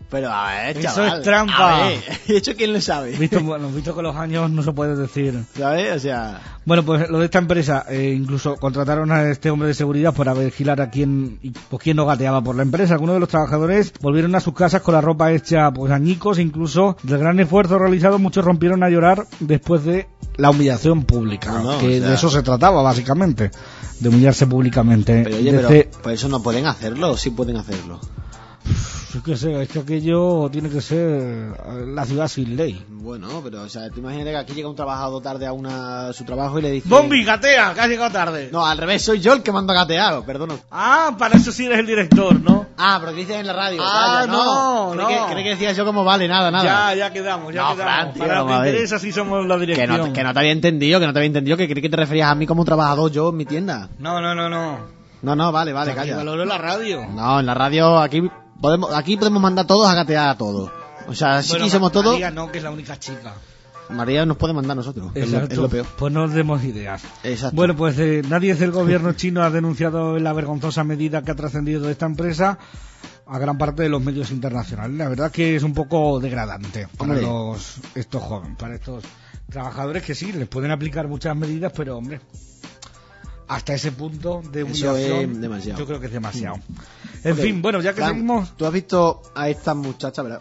Pero a ver, Eso chaval. es trampa. A ver, ¿hecho quién lo sabe? Visto con los años no se puede decir. ¿Sabes? O sea... Bueno, pues lo de esta empresa, incluso contrataron a este hombre de seguridad para vigilar a quién no gateaba por la empresa. Algunos de los trabajadores volvieron a sus casas con la ropa hecha pues añicos, incluso del gran esfuerzo realizado muchos rompieron a llorar después de la humillación pública, No, que o sea... de eso se trataba básicamente, de humillarse públicamente. Pero oye, Desde- pero por eso no pueden hacerlo, ¿o sí pueden hacerlo? Yo qué sé, es que aquello tiene que ser la ciudad sin ley. Bueno, pero, o sea, tú imagínate que aquí llega un trabajador tarde a su trabajo y le dice... ¡Bombi, gatea! Que has llegado tarde. No, al revés, soy yo el que manda gateado, perdón. Ah, para eso sí eres el director, ¿no? Ah, pero dices en la radio. Ah, calla, no. Cree que decías yo como vale, nada. Ya quedamos, No, Fran, tío, Para vamos a que ver. interesa si somos la dirección. Que no te había entendido, que creí que te referías a mí como un trabajador yo en mi tienda. No. No, vale, Aquí calla. valoro la radio. No, en la radio aquí podemos mandar todos a gatear a todos. O sea, si quisiéramos todos, María no, que es la única chica. María nos puede mandar a nosotros. Es lo peor. Pues no nos demos ideas. Exacto. Bueno, pues nadie del gobierno chino ha denunciado la vergonzosa medida que ha trascendido de esta empresa a gran parte de los medios internacionales. La verdad que es un poco degradante para Hombre. estos jóvenes, para estos trabajadores que sí, les pueden aplicar muchas medidas, pero hombre, hasta ese punto de Eso humillación, es demasiado. yo creo que es demasiado. En Ok, fin, bueno, ya que Fran, seguimos... Tú has visto a esta muchacha, ¿verdad?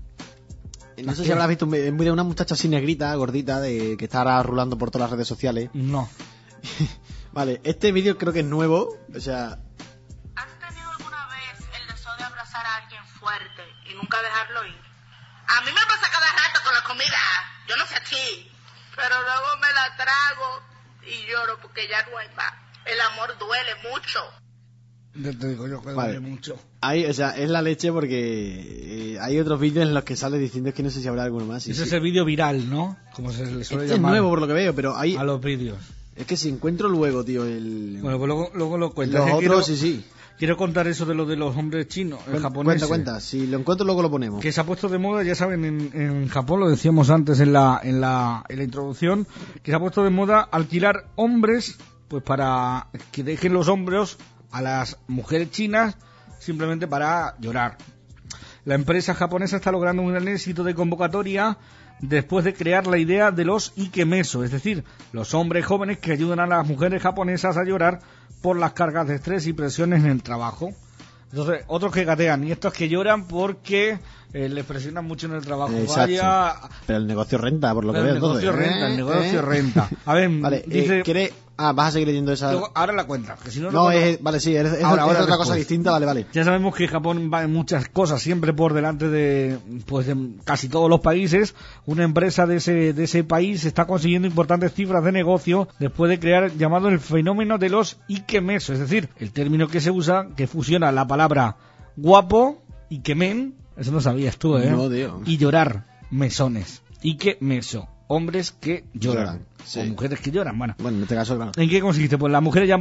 No sé si habrás visto es muy de una muchacha así negrita, gordita, que está ahora rulando por todas las redes sociales. No. Vale, este vídeo creo que es nuevo, o sea... ¿Has tenido alguna vez el deseo de abrazar a alguien fuerte y nunca dejarlo ir? A mí me pasa cada rato con la comida. Yo no sé a ti, pero luego me la trago y lloro porque ya no hay más. El amor duele mucho. Ya te digo yo que Vale. duele mucho. O sea, es la leche porque hay otros vídeos en los que sale diciendo, es que no sé si habrá alguno más. Ese es el vídeo viral, ¿no? Como se le suele Este es llamar nuevo por lo que veo, pero hay... a los vídeos. Es que si encuentro luego, tío, el... Bueno, pues luego lo cuento. los Es que otros, quiero, sí. quiero contar eso de lo de los hombres chinos, japoneses. Cuenta. Si lo encuentro luego lo ponemos. Que se ha puesto de moda, ya saben, en Japón, lo decíamos antes en la introducción, que se ha puesto de moda alquilar hombres, pues para que dejen los hombros a las mujeres chinas simplemente para llorar. La empresa japonesa está logrando un gran éxito de convocatoria después de crear la idea de los ikemeso, es decir, los hombres jóvenes que ayudan a las mujeres japonesas a llorar por las cargas de estrés y presiones en el trabajo. Entonces, otros que gatean y estos que lloran porque les presionan mucho en el trabajo. Exacto. Vaya, Pero el negocio renta, por lo que el veo. negocio entonces. renta, el negocio renta. A ver, dice... vas a seguir leyendo esa... luego, ahora la cuenta, que si no... No, luego vale, sí, es Ahora otra cosa después. distinta, vale. Ya sabemos que Japón va en muchas cosas, siempre por delante de casi todos los países. Una empresa de ese país está consiguiendo importantes cifras de negocio después de crear llamado el fenómeno de los ikemeso, es decir, el término que se usa, que fusiona la palabra guapo, ikemen, eso no sabías tú, ¿eh? No, tío. Y llorar, mesones, ikemeso, hombres que lloran, Sí. o mujeres que lloran, bueno. Bueno, en este caso, claro. ¿En qué consiste? Pues las mujeres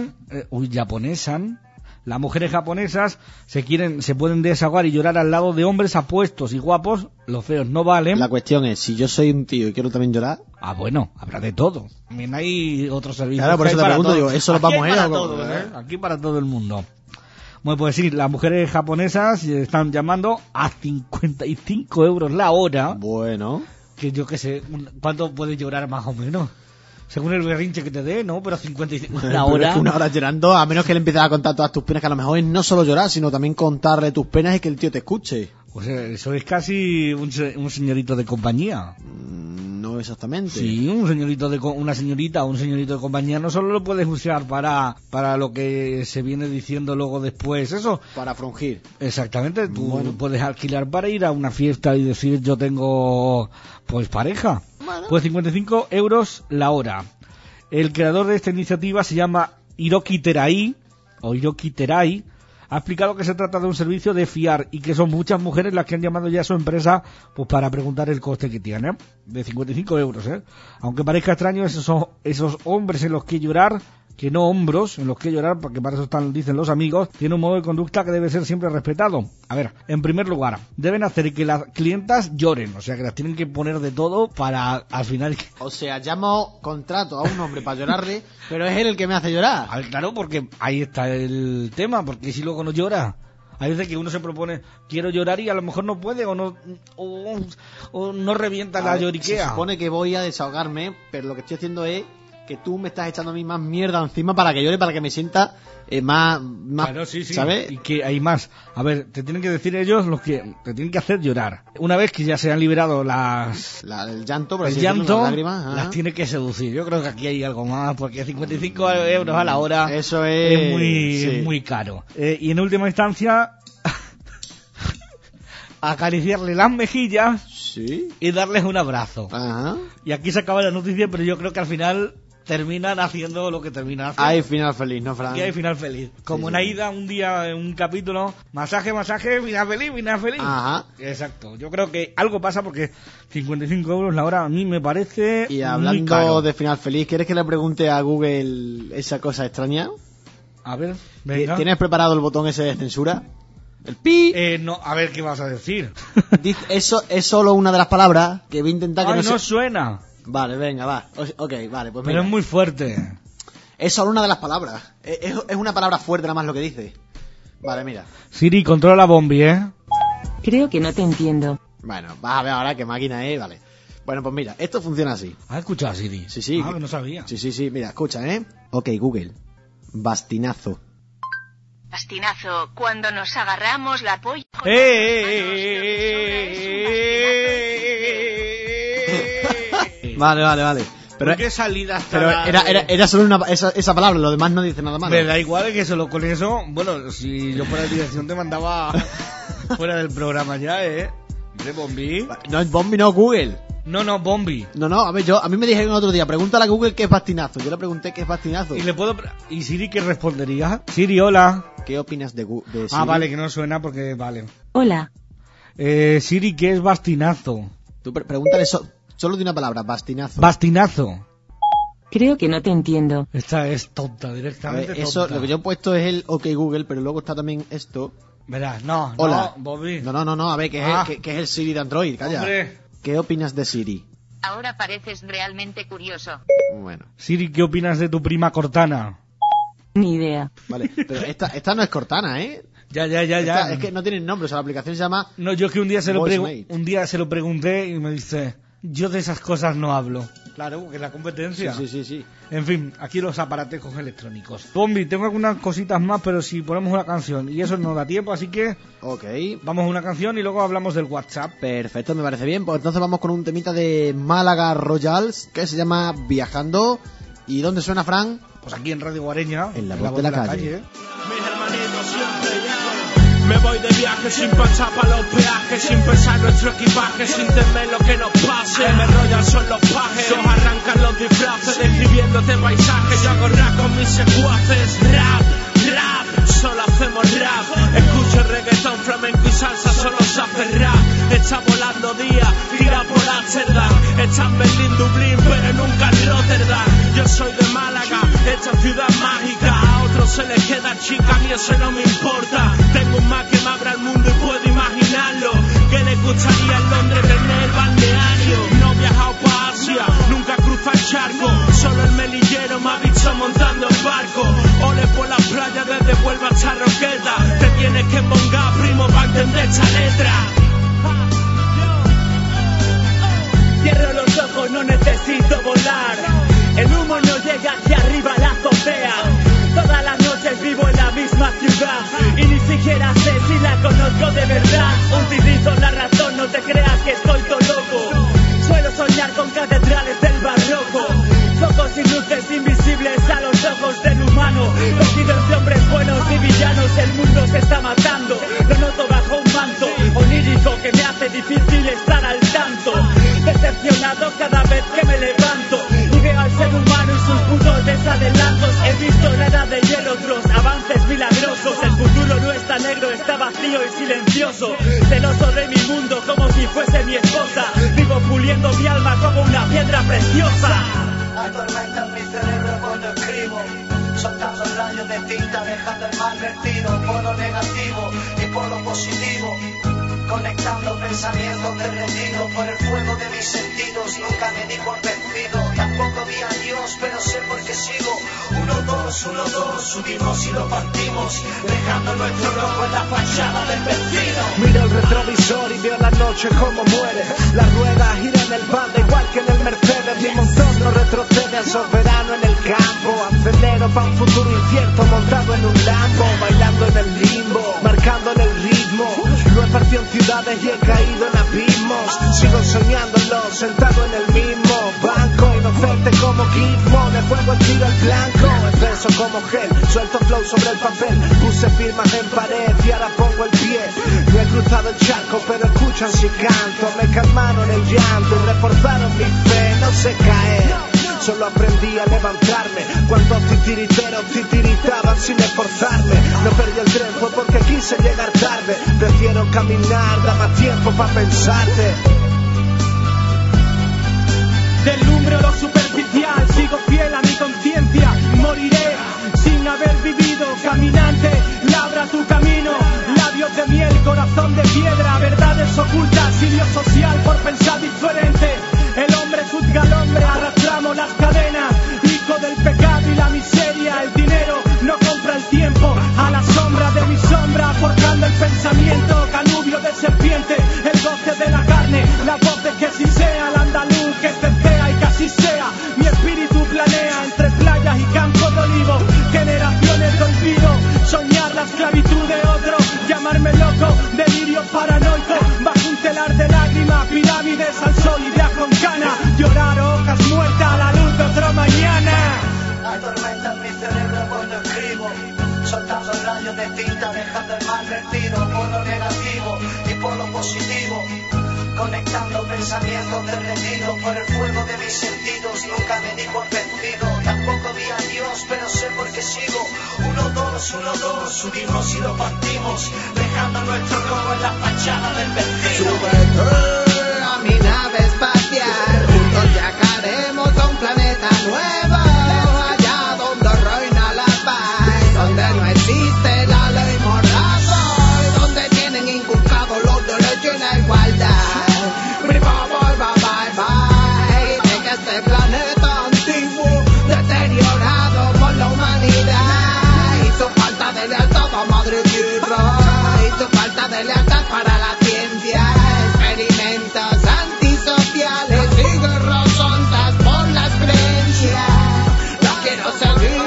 las mujeres japonesas se pueden desahogar y llorar al lado de hombres apuestos y guapos, los feos no valen. La cuestión es, si yo soy un tío y quiero también llorar... Ah, bueno, habrá de todo. También hay otros servicios. Claro, por que eso hay te para pregunto, todos. digo, ¿eso lo Aquí vamos hay a ir para o cómo? todos, ¿eh? Aquí para todo el mundo. Bueno, pues sí, las mujeres japonesas están llamando a 55 euros la hora, Bueno... que yo qué sé, ¿cuánto puedes llorar más o menos? Según el berrinche que te dé, ¿no? Pero 55 la Pero hora. es que una hora llorando, a menos que le empieces a contar todas tus penas, que a lo mejor es no solo llorar, sino también contarle tus penas y que el tío te escuche. Pues eso es casi un señorito de compañía. No exactamente. Sí, una señorita o un señorito de compañía no solo lo puedes usar para lo que se viene diciendo luego después, eso. Para frungir. Exactamente, tú Bueno. puedes alquilar para ir a una fiesta y decir yo tengo pues pareja. Bueno. Pues 55 euros la hora. El creador de esta iniciativa se llama Hiroki Terai, ha explicado que se trata de un servicio de fiar y que son muchas mujeres las que han llamado ya a su empresa pues para preguntar el coste que tiene, de 55 euros, ¿eh? Aunque parezca extraño, esos hombres en los que llorar, que no hombros en los que llorar, porque para eso están, dicen los amigos, tiene un modo de conducta que debe ser siempre respetado. A ver, en primer lugar, deben hacer que las clientas lloren, o sea que las tienen que poner de todo para al final... O sea, llamo contrato a un hombre para llorarle, pero es él el que me hace llorar. A ver, claro, porque ahí está el tema, porque si luego no llora, Hay veces que uno se propone, quiero llorar y a lo mejor no puede o no revienta la lloriquea. Se supone que voy a desahogarme, pero lo que estoy haciendo es que tú me estás echando a mí más mierda encima para que llore, para que me sienta más claro, sí, ¿sabes? Y que hay más. A ver, te tienen que decir ellos los que te tienen que hacer llorar. Una vez que ya se han liberado el llanto, por el así decirlo, llanto, las lágrimas, las tiene que seducir. Yo creo que aquí hay algo más, porque 55 euros a la hora eso es muy caro. Y en última instancia, acariciarle las mejillas y darles un abrazo. Ajá. Y aquí se acaba la noticia, pero yo creo que al final terminan haciendo lo que terminan haciendo. Hay final feliz, ¿no, Fran? Aquí hay final feliz. Como en Aida, un día en un capítulo, masaje, final feliz. Ajá. Exacto. Yo creo que algo pasa porque 55 euros la hora a mí me parece Y muy hablando caro. de final feliz, ¿quieres que le pregunte a Google esa cosa extraña? A ver, venga. ¿Tienes preparado el botón ese de censura? El pi. No, a ver qué vas a decir. Eso es solo una de las palabras que voy a intentar que Ay, no no se... suena. Vale, venga, va. Ok, vale, pues mira. Pero es muy fuerte. Es solo una de las palabras. Es una palabra fuerte nada más lo que dice. Vale, mira. Siri, controla Bombi, Creo que no te entiendo. Bueno, vas a ver ahora qué máquina es, vale. Bueno, pues mira, esto funciona así. ¿Has escuchado a Siri? Sí. Ah, que no sabía. Sí, mira, escucha, Ok, Google. Bastinazo. Bastinazo, cuando nos agarramos la polla. Vale. Pero, ¿Por qué salida pero era solo esa palabra, lo demás no dice nada malo. Me da igual que solo con eso. Bueno, si yo fuera de dirección te mandaba fuera del programa ya, ¿De Bombi? No es Bombi, no, Google. No, Bombi. No, a ver, a mí me dijeron otro día, pregúntale a Google qué es bastinazo. Yo le pregunté qué es bastinazo. ¿Y Siri qué respondería? Siri, hola. ¿Qué opinas de Siri? Ah, vale, que no suena porque vale. Hola. Siri, ¿qué es bastinazo? Tú pregúntale solo de una palabra, bastinazo. Bastinazo. Creo que no te entiendo. Esta es tonta, directamente tonta. Eso, lo que yo he puesto es el OK Google, pero luego está también esto. Verás, no, Hola. Bobby. No, a ver, que es el Siri de Android, calla. Hombre. ¿Qué opinas de Siri? Ahora pareces realmente curioso. Bueno. Siri, ¿qué opinas de tu prima Cortana? Ni idea. Vale, pero esta no es Cortana, ¿eh? Ya. Es que no tiene nombre, o sea, la aplicación se llama... No, yo es que un día se lo Voicemate. pregunté y me dice, yo de esas cosas no hablo. Claro, porque es la competencia. Sí. En fin, aquí los aparatejos electrónicos. Bombi, tengo algunas cositas más, pero si ponemos una canción y eso no da tiempo, así que... Ok. Vamos a una canción y luego hablamos del WhatsApp. Perfecto, me parece bien. Pues entonces vamos con un temita de Málaga Royals que se llama Viajando. ¿Y dónde suena, Fran? Pues aquí en Radio Guareña. En la voz de la calle. Mis hermanitos siempre ya. Me voy de viaje sin pasar para los peajes, sin pesar nuestro equipaje, sin temer lo que nos pase. Me rollan son los pajes, nos arrancan los disfraces, describiéndote paisajes. Yo hago rap con mis secuaces, rap, solo hacemos rap. Escucho reggaetón, flamenco y salsa, solo se hace rap. Está volando día, tira por Amsterdam. Está en Berlín, Dublín, pero nunca en Rotterdam. Yo soy de Málaga, esta ciudad mágica. A otros se les queda chica, a mí eso no me importa. Tengo un más que me abra el mundo y puedo imaginarlo. Que le gustaría en Londres tener el balneario. No he viajado para Asia, nunca cruza el charco. Solo el melillero me ha visto montando el barco. Ole por las playas desde Huelva hasta Roqueta. Te tienes que pongar, primo, para entender esta letra. Cierro los ojos, no necesito volar. El humo no llega hacia arriba la azotea. Todas las noches vivo en la misma ciudad y ni siquiera sé si la conozco de verdad. Utilizo la razón, no te creas que estoy todo loco. Suelo soñar con catedrales del barroco, focos y luces invisibles a los ojos del humano. Cogido entre hombres buenos y villanos, el mundo se está matando. Lo noto bajo un manto onírico que me hace difícil estar al tanto. Decepcionado cada vez que me levanto y veo al ser humano y sus putos desadelantos. He visto la edad de hielo, otros avances milagrosos. El futuro no está negro, está vacío y silencioso. Celoso de mi mundo como si fuese mi esposa. Vivo puliendo mi alma como una piedra preciosa. Atormentan mi cerebro cuando escribo, soltando rayos de tinta, dejando el mal vertido, polo negativo y polo positivo, conectando pensamientos derretidos por el fuego de mis sentidos. Nunca me di por vencido, tampoco vi a Dios, pero sé por qué sigo. 1, 2, 1-2, subimos y lo partimos, dejando nuestro logo en la fachada del vecino. Miro el retrovisor y veo la noche como muere. La rueda gira en el banda igual que en el Mercedes. Mi montón no retrocede al soberano en el campo. Acelero pa' un futuro incierto montado en un Lambo, bailando en el limbo, marcando en el ritmo. Lo he partido en ciudades y he caído en abismos. Sigo soñándolo, sentado en el mismo banco, inocente como Gizmo. De fuego el tiro al blanco, espeso como gel, suelto flow sobre el papel. Puse firmas en pared y ahora pongo el pie. No he cruzado el charco, pero escuchan si canto. Me calmaron el llanto y reforzaron mi fe. No sé caer, solo aprendí a levantarme. Cuántos titiriteros titiritaban sin esforzarme. No perdí el tren, fue porque quise llegar tarde. Prefiero caminar, da más tiempo para pensarte. Deslumbro lo superficial, sigo fiel a mi conciencia. Moriré sin haber vivido. Caminante, labra tu camino. Labios de miel, corazón de piedra. Verdades ocultas, silio social por pensar diferente. El hombre juzga al hombre, arrastramos las cadenas. Hijo del pecado y la miseria. El dinero no compra el tiempo. A la sombra de mi sombra, forjando el pensamiento. Canubio de serpiente, el goce de la carne. Las voces que si sea el andaluz que cecea y casi sea. Mi espíritu planea entre playas y campos de olivo. Generaciones de olvido, soñar la esclavitud de otro. Llamarme loco, delirio paranoico. Bajo un telar de lágrimas, pirámides al sol, ideas con cana. Llorar hojas muertas a la luz de otro mañana. Atormentan mi cerebro cuando escribo, soltando rayos de tinta, dejando el mal vertido por lo negativo y por lo positivo, conectando pensamientos derretidos por el fuego de mis sentidos. Nunca me di por vencido, tampoco vi a Dios, pero sé por qué sigo. 1-2, subimos y lo partimos, dejando nuestro logo en la fachada del vecino. Súbete a mi nave espacial, juntos viajaremos a un planeta nuevo, allá donde reina la paz, donde no existe la ley moral, donde tienen inculcados los derechos y la igualdad. De que este planeta antiguo, deteriorado por la humanidad, y su falta de lealtad a Madre Tierra, y su falta de lealtad para la ciencia, experimentos antisociales y guerras tontas por las creencias. No quiero seguir,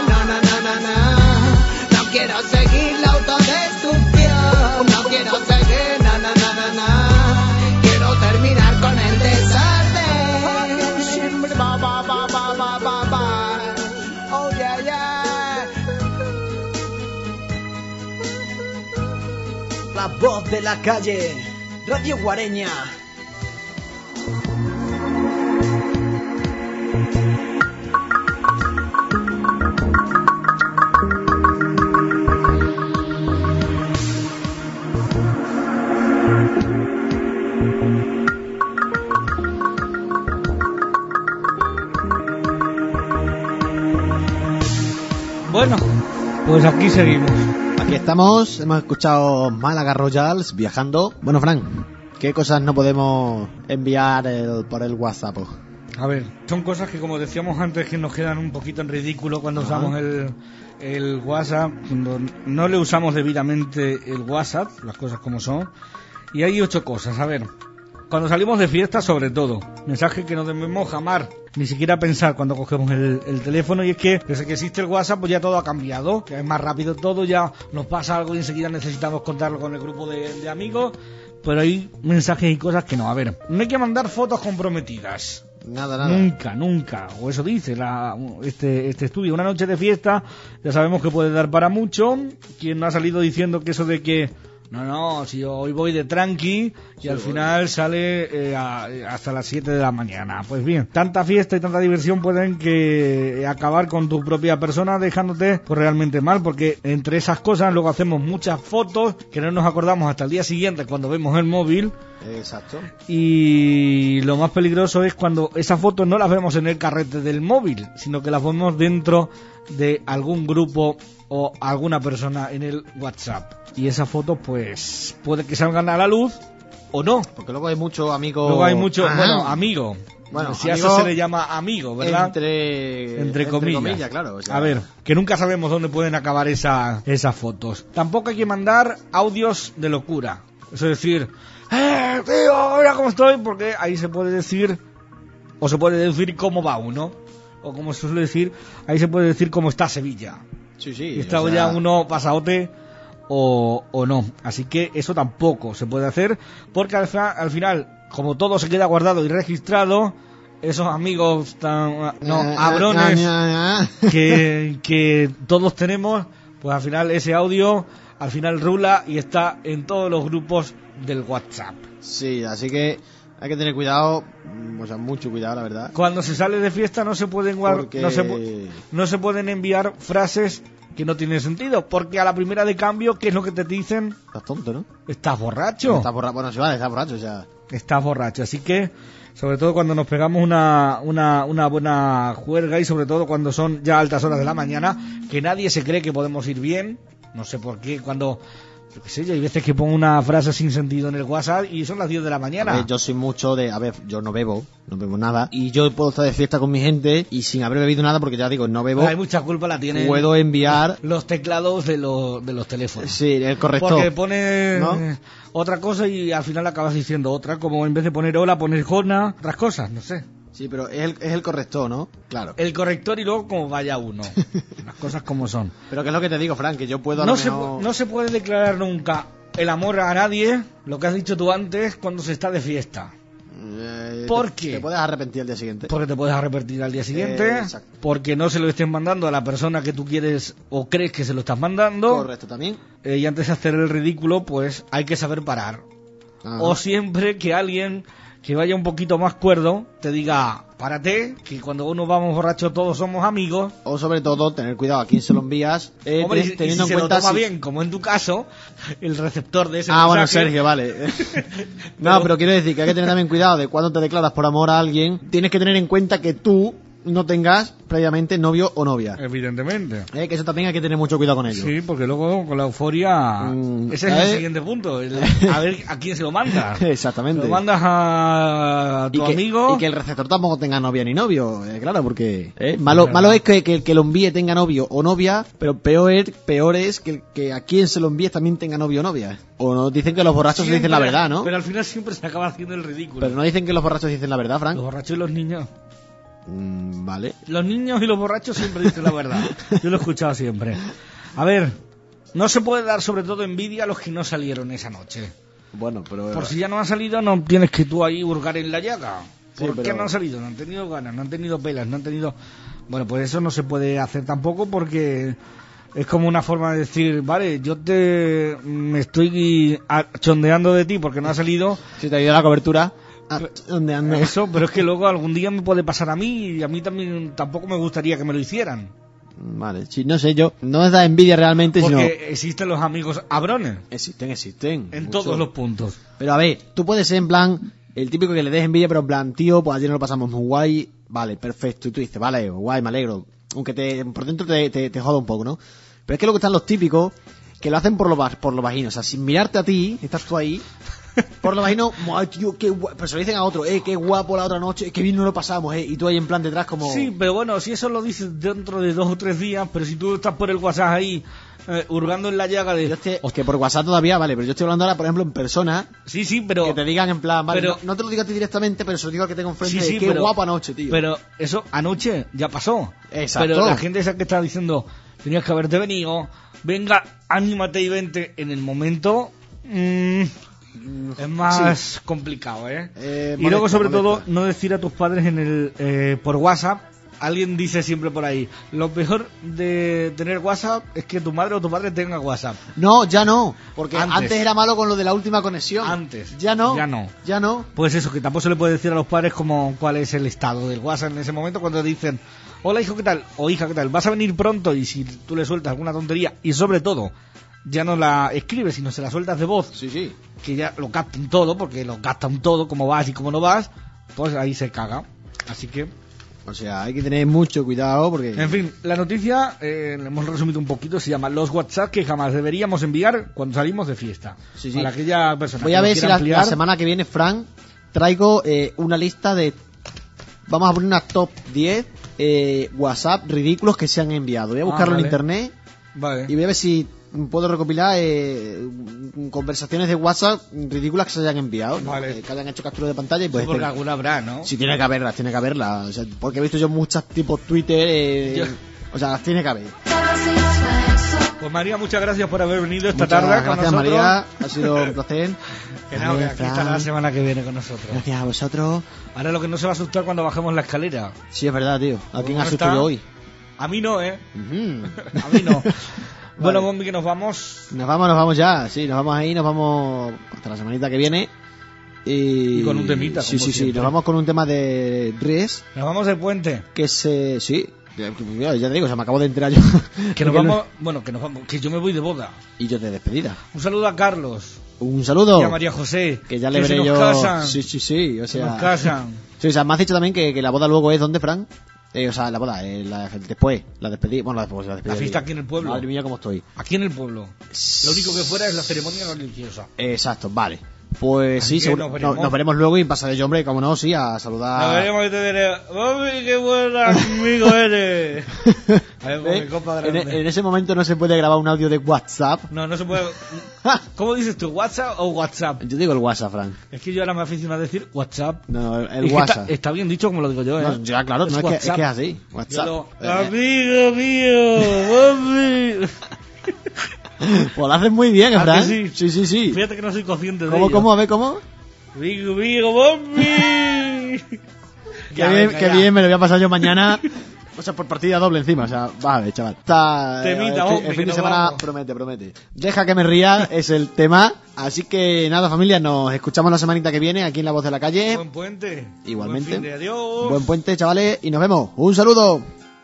no quiero seguir la autodestrucción, no quiero seguir, quiero terminar con el desorden. Oh yeah, yeah. La voz de la calle, Radio Guareña. Bueno, pues aquí seguimos. Aquí estamos, hemos escuchado Málaga Royals viajando. Bueno, Fran, ¿qué cosas no podemos enviar por el WhatsApp? A ver, son cosas que, como decíamos antes, que nos quedan un poquito en ridículo cuando usamos el WhatsApp, cuando no le usamos debidamente el WhatsApp, las cosas como son. Y hay 8 cosas, a ver. Cuando salimos de fiesta, sobre todo, mensaje que no debemos jamás ni siquiera pensar cuando cogemos el teléfono, y es que desde que existe el WhatsApp pues ya todo ha cambiado, que es más rápido todo, ya nos pasa algo y enseguida necesitamos contarlo con el grupo de amigos, pero hay mensajes y cosas que no. A ver, no hay que mandar fotos comprometidas. Nada. Nunca, o eso dice este estudio. Una noche de fiesta ya sabemos que puede dar para mucho. Quien no ha salido diciendo que eso de que no, si yo hoy voy de tranqui y al final sale hasta las 7 de la mañana. Pues bien, tanta fiesta y tanta diversión pueden que acabar con tu propia persona dejándote pues realmente mal, porque entre esas cosas luego hacemos muchas fotos que no nos acordamos hasta el día siguiente cuando vemos el móvil. Exacto. Y lo más peligroso es cuando esas fotos no las vemos en el carrete del móvil, sino que las vemos dentro de algún grupo o alguna persona en el WhatsApp. Y esas fotos pues puede que salgan a la luz o no. Porque luego hay muchos amigos. Bueno, amigos. Bueno, si a amigo, eso se le llama amigo, ¿verdad? Entre comillas, claro. O sea, A ver, que nunca sabemos dónde pueden acabar esas fotos. Tampoco hay que mandar audios de locura. Eso es decir, tío, mira cómo estoy, porque ahí se puede decir, o se puede decir cómo va uno, o como se suele decir, ahí se puede decir cómo está Sevilla. Sí, sí. Y está ya uno pasaote o no. Así que eso tampoco se puede hacer, porque al final, como todo se queda guardado y registrado, esos amigos abrones que todos tenemos, pues al final ese audio al final rula y está en todos los grupos del WhatsApp. Sí, así que hay que tener cuidado, o sea, mucho cuidado, la verdad. Cuando se sale de fiesta no se pueden no se pueden enviar frases que no tienen sentido, porque a la primera de cambio, ¿qué es lo que te dicen? Estás tonto, ¿no? ¿Estás borracho? Bueno, sí, vale, estás borracho, o sea. Estás borracho, así que, sobre todo cuando nos pegamos una buena juerga y sobre todo cuando son ya altas horas de la mañana, que nadie se cree que podemos ir bien, no sé por qué, cuando... Yo qué sé, hay veces que pongo una frase sin sentido en el WhatsApp y son las 10 de la mañana. A ver, yo soy mucho de... A ver, yo no bebo nada. Y yo puedo estar de fiesta con mi gente y sin haber bebido nada, porque ya digo, no bebo. Hay mucha culpa la tienen. Puedo enviar... los teclados de los teléfonos. Sí, el corrector. Porque pone otra cosa y al final acabas diciendo otra, como en vez de poner hola, poner jona, otras cosas, no sé. Sí, pero es el corrector, ¿no? Claro. El corrector y luego como vaya uno. Las cosas como son. Pero que es lo que te digo, Frank, que yo puedo... No se puede declarar nunca el amor a nadie, lo que has dicho tú antes, cuando se está de fiesta. ¿Por qué? Te puedes arrepentir al día siguiente. Porque te puedes arrepentir al día siguiente. Porque no se lo estés mandando a la persona que tú quieres o crees que se lo estás mandando. Correcto, también. Y antes de hacer el ridículo, pues hay que saber parar. Ajá. O siempre que alguien que vaya un poquito más cuerdo te diga, párate, que cuando uno vamos borrachos todos somos amigos. O sobre todo, tener cuidado a quién se lo envías. Hombre, teniendo si en se cuenta lo toma bien, como en tu caso, el receptor de ese mensaje... bueno, Sergio, vale. Pero quiero decir que hay que tener también cuidado de cuando te declaras por amor a alguien. Tienes que tener en cuenta que tú no tengas previamente novio o novia. Evidentemente. Que eso también hay que tener mucho cuidado con ello. Sí, porque luego con la euforia... ese es el siguiente punto. A ver a quién se lo mandas. Exactamente. Lo mandas a tu amigo... Y que el receptor tampoco tenga novia ni novio. Claro, porque... malo es que el que lo envíe tenga novio o novia, pero peor es que a quien se lo envíes también tenga novio o novia. O no dicen que los borrachos dicen la verdad, ¿no? Pero al final siempre se acaba haciendo el ridículo. Pero no dicen que los borrachos dicen la verdad, Frank. Los borrachos y los niños... Vale. Los niños y los borrachos siempre dicen la verdad. Yo lo he escuchado siempre. A ver, no se puede dar sobre todo envidia a los que no salieron esa noche. Bueno, pero... Por si ya no han salido, no tienes que tú ahí hurgar en la llaga. ¿Por qué pero... no han salido? No han tenido ganas, no han tenido pelas, no han tenido... Bueno, pues eso no se puede hacer tampoco porque... Es como una forma de decir, vale, yo me estoy chondeando de ti porque no ha salido. Si te ha ido la cobertura... ¿Dónde ando? Eso, pero es que luego algún día me puede pasar a mí y a mí también tampoco me gustaría que me lo hicieran. Vale, sí, no sé, yo no es da envidia realmente, porque existen los amigos abrones. Existen. En todos los puntos. Pero a ver, tú puedes ser en plan el típico que le des envidia, pero en plan, tío, pues ayer nos lo pasamos muy guay, vale, perfecto, y tú dices, vale, guay, me alegro, aunque por dentro te joda un poco, ¿no? Pero es que luego están los típicos que lo hacen por lo bajino, o sea, sin mirarte a ti, estás tú ahí... Por lo bajino, tío, qué guapo, pero se lo dicen a otro, qué guapo la otra noche, qué bien nos lo pasamos, y tú ahí en plan detrás como... Sí, pero bueno, si eso lo dices dentro de 2 o 3 días, pero si tú estás por el WhatsApp ahí, hurgando en la llaga de... que por WhatsApp todavía, vale, pero yo estoy hablando ahora, por ejemplo, en persona. Sí, pero... Que te digan en plan, vale, pero, no te lo digo a ti directamente, pero se lo digo al que tengo enfrente, sí, qué guapo anoche, tío. Pero eso anoche ya pasó. Exacto. Pero la gente esa que está diciendo, tenías que haberte venido, venga, anímate y vente en el momento... es más complicado, y luego sobre todo no decir a tus padres por WhatsApp. Alguien dice siempre por ahí, lo peor de tener WhatsApp es que tu madre o tu padre tenga WhatsApp. No, ya no, porque antes era malo con lo de la última conexión. Antes. Ya no. Pues eso, que tampoco se le puede decir a los padres como cuál es el estado del WhatsApp en ese momento cuando dicen, hola hijo, ¿qué tal? O hija, ¿qué tal? Vas a venir pronto, y si tú le sueltas alguna tontería y sobre todo ya no la escribes, sino se la sueltas de voz, que ya lo captan todo, porque lo captan todo, cómo vas y cómo no vas, pues ahí se caga. Así que... O sea, hay que tener mucho cuidado porque... En fin, la noticia, le hemos resumido un poquito, se llama los WhatsApp que jamás deberíamos enviar cuando salimos de fiesta. Sí. Para aquella persona. Voy a ver si la semana que viene, Frank, traigo una lista de vamos a poner una top 10 WhatsApp ridículos que se han enviado. Voy a buscarlo en vale. internet Vale. y voy a ver si puedo recopilar conversaciones de WhatsApp ridículas que se hayan enviado, ¿no? Vale. Que hayan hecho captura de pantalla y pues Sí, porque alguna habrá, ¿no? sí, tiene que haberlas, o sea, porque he visto yo muchas tipos Twitter, o sea, las tiene que haber. Pues María, muchas gracias por haber venido esta Muchas tarde con gracias, nosotros. María, ha sido un placer. Que no, que aquí estará la semana que viene con nosotros. Gracias a vosotros. Ahora lo que no se va a asustar cuando bajemos la escalera. Sí, es verdad, tío. ¿A quién ¿Cómo asusto está? yo hoy? A mí no, ¿eh? Ujú. A mí no. Bueno, Vale. Bombi, que nos vamos. Nos vamos ya, sí, nos vamos ahí, nos vamos hasta la semanita que viene. Y con un temita, Sí, como sí, sí, siempre. nos vamos con un tema de Ries, Nos vamos de puente. que se... Sí, ya te digo, o sea, me acabo de enterar yo. Que nos vamos... Bueno, que nos vamos... Que yo me voy de boda. Y yo de despedida. Un saludo a Carlos. Un saludo. Y a María José. Que ya le se veré nos yo... casan. Sí, o sea... Nos casan. Sí, o sea, me has dicho también que la boda luego es ¿dónde, Fran? O sea, la boda, después, la despedida, bueno, la despedida. La fiesta aquí en el pueblo. Madre mía, cómo estoy. Aquí en el pueblo. Lo único que fuera es la ceremonia religiosa. Exacto, vale. Pues sí, Así que seguro, nos veremos luego y pasaré yo, hombre, como no, sí, a saludar. Nos veremos y te diré, Bombi, qué buen amigo eres. A ver, con mi copa grande. En ese momento no se puede grabar un audio de WhatsApp. No se puede... ¿Cómo dices tú? ¿WhatsApp o WhatsApp? Yo digo el WhatsApp, Fran. Es que yo ahora me aficiono a decir WhatsApp. No, el Y que WhatsApp. está bien dicho como lo digo yo, ¿eh? No, ya, claro, no, es que es así. WhatsApp. Amigo mío, Bombi. Pues lo haces muy bien, ¿A Fran. que sí? Sí. Fíjate que no soy consciente de ¿Cómo, ello. cómo? A ver, ¿cómo? Amigo, Bombi. Qué bien, me lo voy a pasar yo mañana. O sea, por partida doble encima, o sea, vale, chaval. Temita, hombre, el que fin de nos semana vamos. promete. Deja que me ría, es el tema. Así que nada, familia, nos escuchamos la semanita que viene aquí en La Voz de la Calle. Buen puente. Igualmente. Buen fin de adiós. Buen puente, chavales, y nos vemos. Un saludo.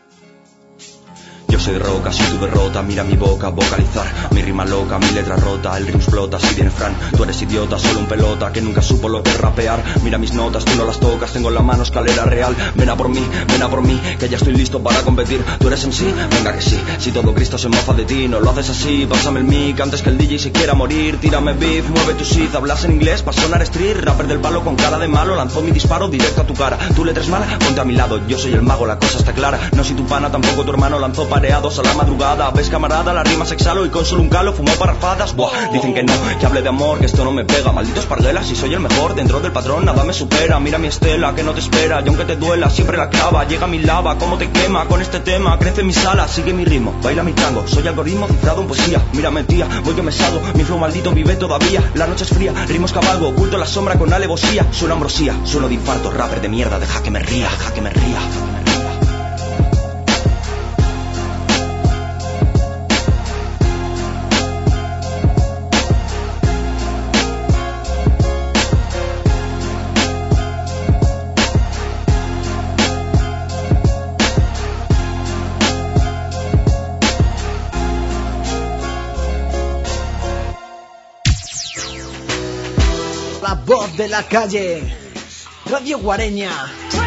Yo soy roca, si tu derrota, mira mi boca, vocalizar mi rima loca, mi letra rota, el rim explota, si viene Fran, tú eres idiota, solo un pelota que nunca supo lo que es rapear, mira mis notas, tú no las tocas, tengo en la mano escalera real, ven a por mí, que ya estoy listo para competir, tú eres en sí, venga que sí, si todo Cristo se mofa de ti, no lo haces así, pásame el mic, antes que el DJ se quiera morir, tírame beef, mueve tu sit, hablas en inglés, pa' sonar street, rapper del palo con cara de malo, lanzó mi disparo directo a tu cara, tú le traes mal, ponte a mi lado, yo soy el mago, la cosa está clara, no soy tu pana, tampoco tu hermano, lanzó pareados a la madrugada, ves camarada, las rimas exhalo y con solo un calo fumo parrafadas, buah, dicen que no, que hable de amor, que esto no me pega, malditos parguelas, si soy el mejor, dentro del patrón nada me supera, mira mi estela, que no te espera, y aunque te duela, siempre la clava, llega mi lava, como te quema, con este tema, crece mi sala, sigue mi ritmo, baila mi tango, soy algoritmo cifrado en poesía, mírame tía, voy que me salgo, mi flow maldito vive todavía, la noche es fría, ritmos cabalgo, oculto la sombra con alevosía, suena ambrosía, sueno de infarto, rapper de mierda, deja que me ría, deja que me ría. La Voz de la Calle. Radio Guareña.